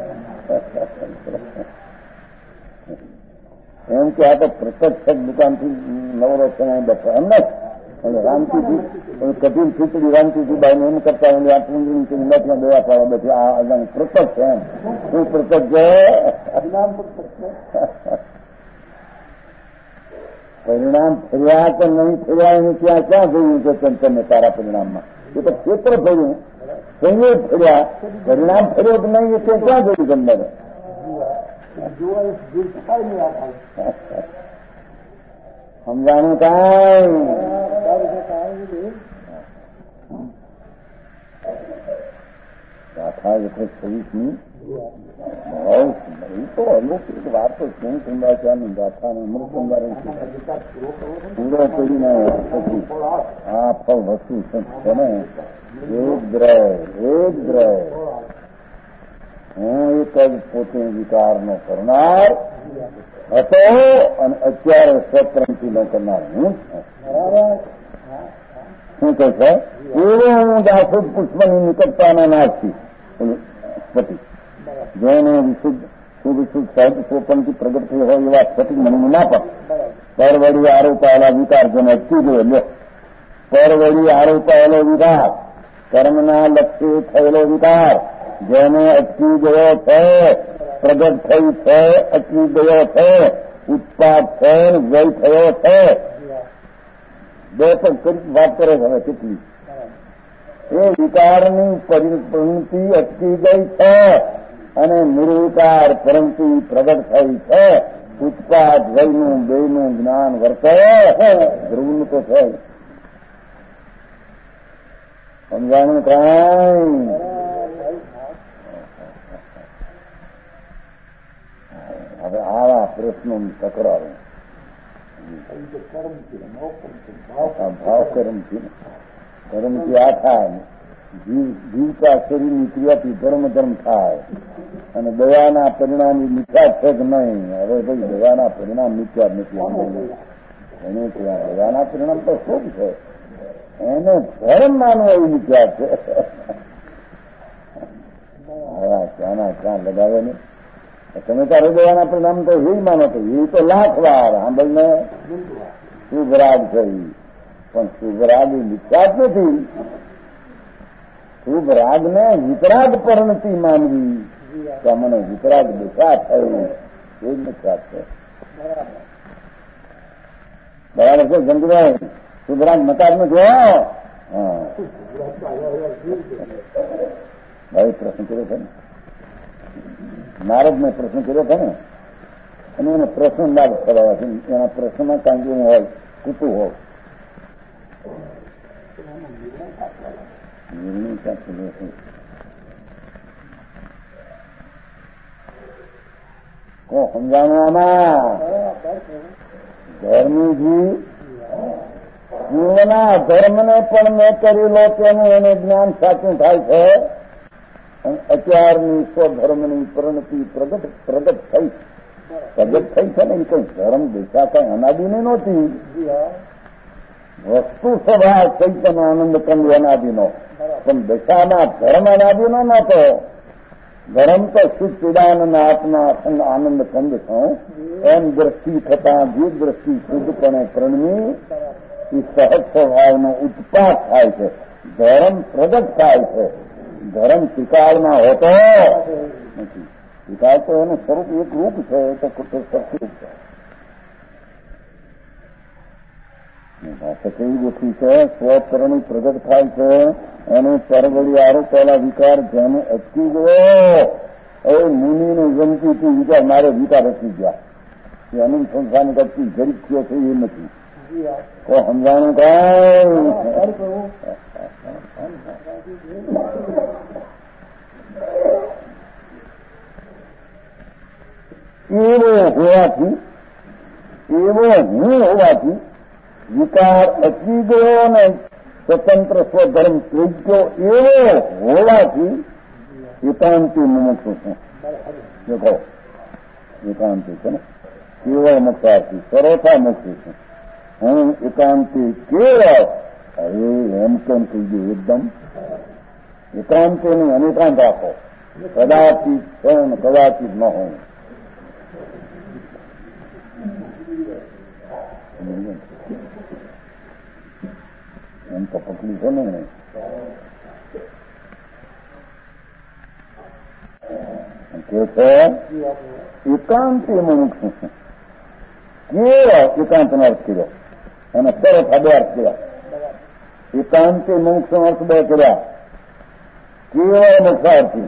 Speaker 2: એમ કે આ તો પ્રત્યક્ષ દુકાનથી નવરો છે બેઠો એમ ને રામતીથી કઠિન ખીચડી રામતીથી બાઈને એમ કરતા હોય આ પૂંજરી બેઠા દયા પાવા બેઠી આ અજાણ પ્રત્યક્ષ છે. એમ શું પ્રત્યક્ષ છે? પરિણામ ફર્યા કે નહીં ફર્યા એનું ત્યાં ક્યાં જોયું છે તમે તારા પરિણામમાં? એ તો ક્ષેત્ર ફર્યું, સંયોગ ફર્યા, પરિણામ ફર્યો કે નહીં એ ક્યાં જોયું તમને? સમજાણું કાંઈ ગાથા 126ની તો અલૌકિક વાતો શું કુંભાચારની ગાથાને અમૃતકુંભારે પૂરો કરીને પછી આ ફળ વસ્તુ છે ને એક દ્રવ હું એક જ પોતે વિકારનો કરનાર હતો અને અત્યારે સ્વતંત્રી નો કરનાર હું શું કહે છે? એવો હું દાસુદ પુષ્પની નિકટતાના નાશથી સ્ફટિક જેને વિશુદ્ધ સુવિશુદ્ધ સહજ સ્વપનથી પ્રગટ થઈ હોય એવા સ્ફટિક મણીનું ના પણ પરવડી આરોપાયેલા વિકાર જેને અટકી ગયો લ્યો. પરવડી આરોપાયેલો વિકાર, કર્મના લક્ષ્ય થયેલો વિકાર જેને અટકી ગયો છે, પ્રગટ થઈ છે, અટકી ગયો છે, ઉત્પાદ છે, વ્યય થયો છે. બે પણ કરી વાત કરે છે હવે કેટલી એ વિકારની પરિણતિ અટકી ગઈ છે અને નિર્વિકાર પરિણતિ પ્રગટ થઈ છે. ઉત્પાદ વયનું બેનું જ્ઞાન વર્તે ધ્રુવનું તો છે. સમજાણું કાંઈ? હવે આવા પ્રશ્નોની તકરાર ભાવ કર્મથી આ થાય. જીવતા શરીરની ક્રિયાથી ધર્મ થાય અને દયાના પરિણામ મિથ્યા છે કે નહીં? હવે ભાઈ દયાના પરિણામ મિથ્યા નથી. એને દયાના પરિણામ તો શું છે? એને ધર્મ માનવો એ મિથ્યા છે. ક્યાંના ક્યાં લગાવે ને તમે તારે દયાના પરિણામ તો એ માનો તો એ તો લાખ વાર સાંભળને શુભરાગ થઈ, પણ શુભરાગ એ મિથ્યા જ નથી. શુભ રાગને વિતરાગ પરિણતિ માનવી તો મને વિતરાગ દિશા થઈ એ જ મિથ્યા છે. બરાબર છે જંતુભાઈ? શુભરાગ મતાજ નથી. ભાઈ પ્રશ્ન કર્યો છે ને, નારદને પ્રશ્ન કર્યો છે ને, અને એને પ્રશ્ન લાભ કરાવવા છે. એના પ્રશ્નમાં કાંઈ હોય કૂતું હોય નિર્ણય ક્યાં સમજાણું આમાં ધર્મીજી પૂર્ણના ધર્મને પણ મેં કરી લો તેનું એને જ્ઞાન સાચું થાય છે. અત્યારની સ્વધર્મની પરિણતિ પ્રગટ થઈ છે ને એ કઈ ધર્મ દિશા કઈ અનાદિની નહોતી. વસ્તુ સ્વભાવ ચૈતન્ય આનંદ કંદ અનાદિનો, પણ દશામાં ધર્મ અનાદિનો નહોતો. ધર્મ તો શુદ્ધ ચિદાનંદ આત્મા અખંડ આનંદ કંદ છો એમ દ્રષ્ટિ થતા જે દ્રષ્ટિ શુદ્ધપણે પ્રણમી એ સહજ સ્વભાવનો ઉત્પાદ થાય છે. ધર્મ પ્રગટ થાય છે. ધર્મ ત્રિકાળમાં હોતો નથી. ત્રિકાળ તો એનું સ્વરૂપ એક રૂપ છે, એ તો સરખું છે. ભાષા કેવી ગોઠવી છે? સ્વકરણી પ્રગટ થાય છે એને પરવડિયારો પહેલા વિકાર જેને અટકી ગયો એ મુનિને ગમતીથી વિચાર મારે વિકાર અટકી ગયા એ અનુસંધાન કરતી જરીક થયો છે એ નથી. તો સમજાણું એવો હું હોવાથી વિકાર અટકી ગયો ને સ્વતંત્ર સ્વધર્મ થઈ ગયો એવો હોવાથી એકાંતિ મુમુક્ષુ છું. દેખો એકાંતિ છે ને કેવળ મોક્ષાર્થી સરોથા મોક્ષી છું હું. એકાંતિ કેવળ હવે એમ કેમ કહી ગયું એકદમ એકાંતિની અનેકાંત રાખો. કદાચિત છે ને કદાચિત ન હોય. એમ તો પકડી છે ને કે છે એકાંતિ મુમુક્ષુ છું. કેવળ એકાંતનો અર્થ કર્યો અને સરસ બે અર્થ કર્યા. એકાંતિ મુમુક્ષુ અર્થ બે કર્યા. કેવળ મોક્ષાર્થી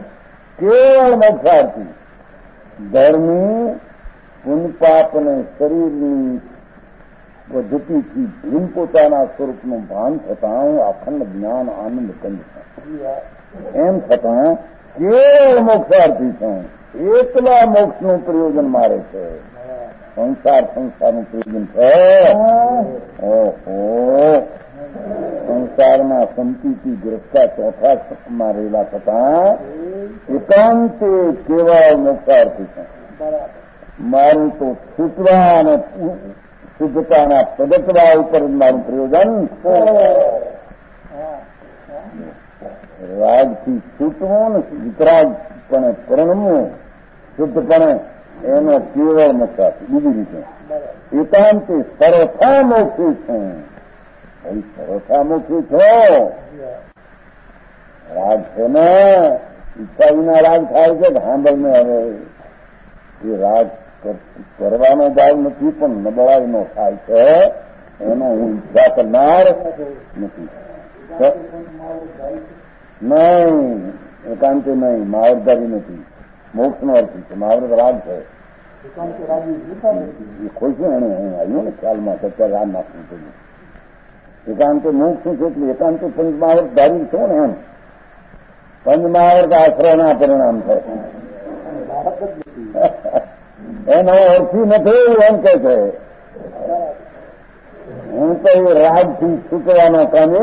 Speaker 2: ધર્મી પુનપાપ અને શરીરની પદ્ધતિથી ભીમ પોતાના સ્વરૂપનું ભાન થતાં અખંડ જ્ઞાન આનંદ કંદ એમ થતાં કેવળ મોક્ષાર્થી છું. એકલા મોક્ષનું પ્રયોજન મારે છે. સંસારનું પ્રયોજન છે. ઓહો સંસારમાં સંતિથી ગ્રસ્તા ચોથામાં રહેલા થતાં એકાંતે કેવળ મોક્ષાર્થી છું. મારું તો છૂટવા અને શુદ્ધતાના પ્રગટવા ઉપર મારું પ્રયોજન. રાજથી છૂટવું ને વિતરાગપણે પરણવું શુદ્ધપણે એનો કેવળ મોક્ષાર્થી. બીજી રીતે એકાંતે સરોથા મોક્ષી છું. ભાઈ સરોથા મોક્ષી છો. રાગ છે ને ઈચ્છા વિના રાગ થાય છે. સાંભળને હવે એ રાગ કરવાનો ભાવ નથી પણ નબળાઈનો થાય છે એનો હું ઈચ્છા કરનાર નથી. નહીં એકાંતિ નહીં, માવરદારી નથી. મોક્ષનો અર્થ છે. માવરત રાગ છે. એ કોઈ શું એને આવ્યું ને ખ્યાલમાં સત્તર રાગ નાખવું જોઈએ. એકાંતે મોક્ષ શું છે એટલે એકાંતે પંચમાવર્ત ધારી છો ને એમ. પંચમાવર્ત આશ્રયના પરિણામ છે. એનો અર્થી નથી એમ કે છે. હું તો એ રાગથી છૂટવાનો કામે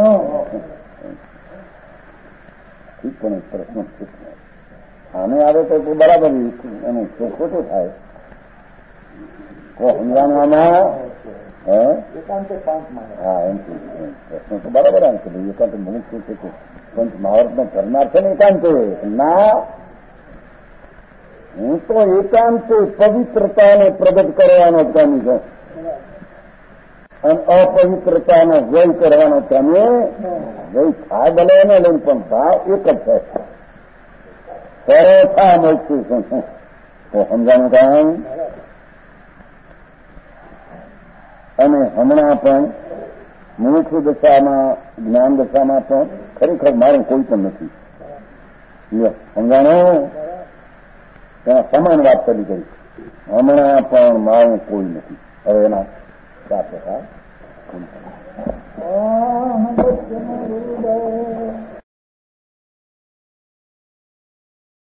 Speaker 2: ઠીક પણ એક પ્રશ્ન આને આવે તો બરાબર એનું ખોટું થાય. સમજાવવામાં હા એમ પ્રશ્ન તો બરાબર આવે છે. ભાઈ એકાંત મુક્ત છે કે પંચ મહાવર્તનો કરનાર છે ને એકાંતે ના. હું તો એકાંતે પવિત્રતાને પ્રગટ કરવાનો કામી છું અને અપવિત્રતાનો વ્યય કરવાનો કામી. વ્યય થાય ભલે એને લઈને પણ ભાવ એક જ છે. સરોથા મોક્ષી છું તો સમજાનું કામ. અને હમણાં પણ મુમુક્ષ દશામાં જ્ઞાન દશામાં પણ ખરેખર મારું કોઈ પણ નથી. સમજાણો ત્યાં સમાન વાત કરી. હમણાં પણ મારું કોઈ નથી. હવે એના પ્રાપ્ત થાય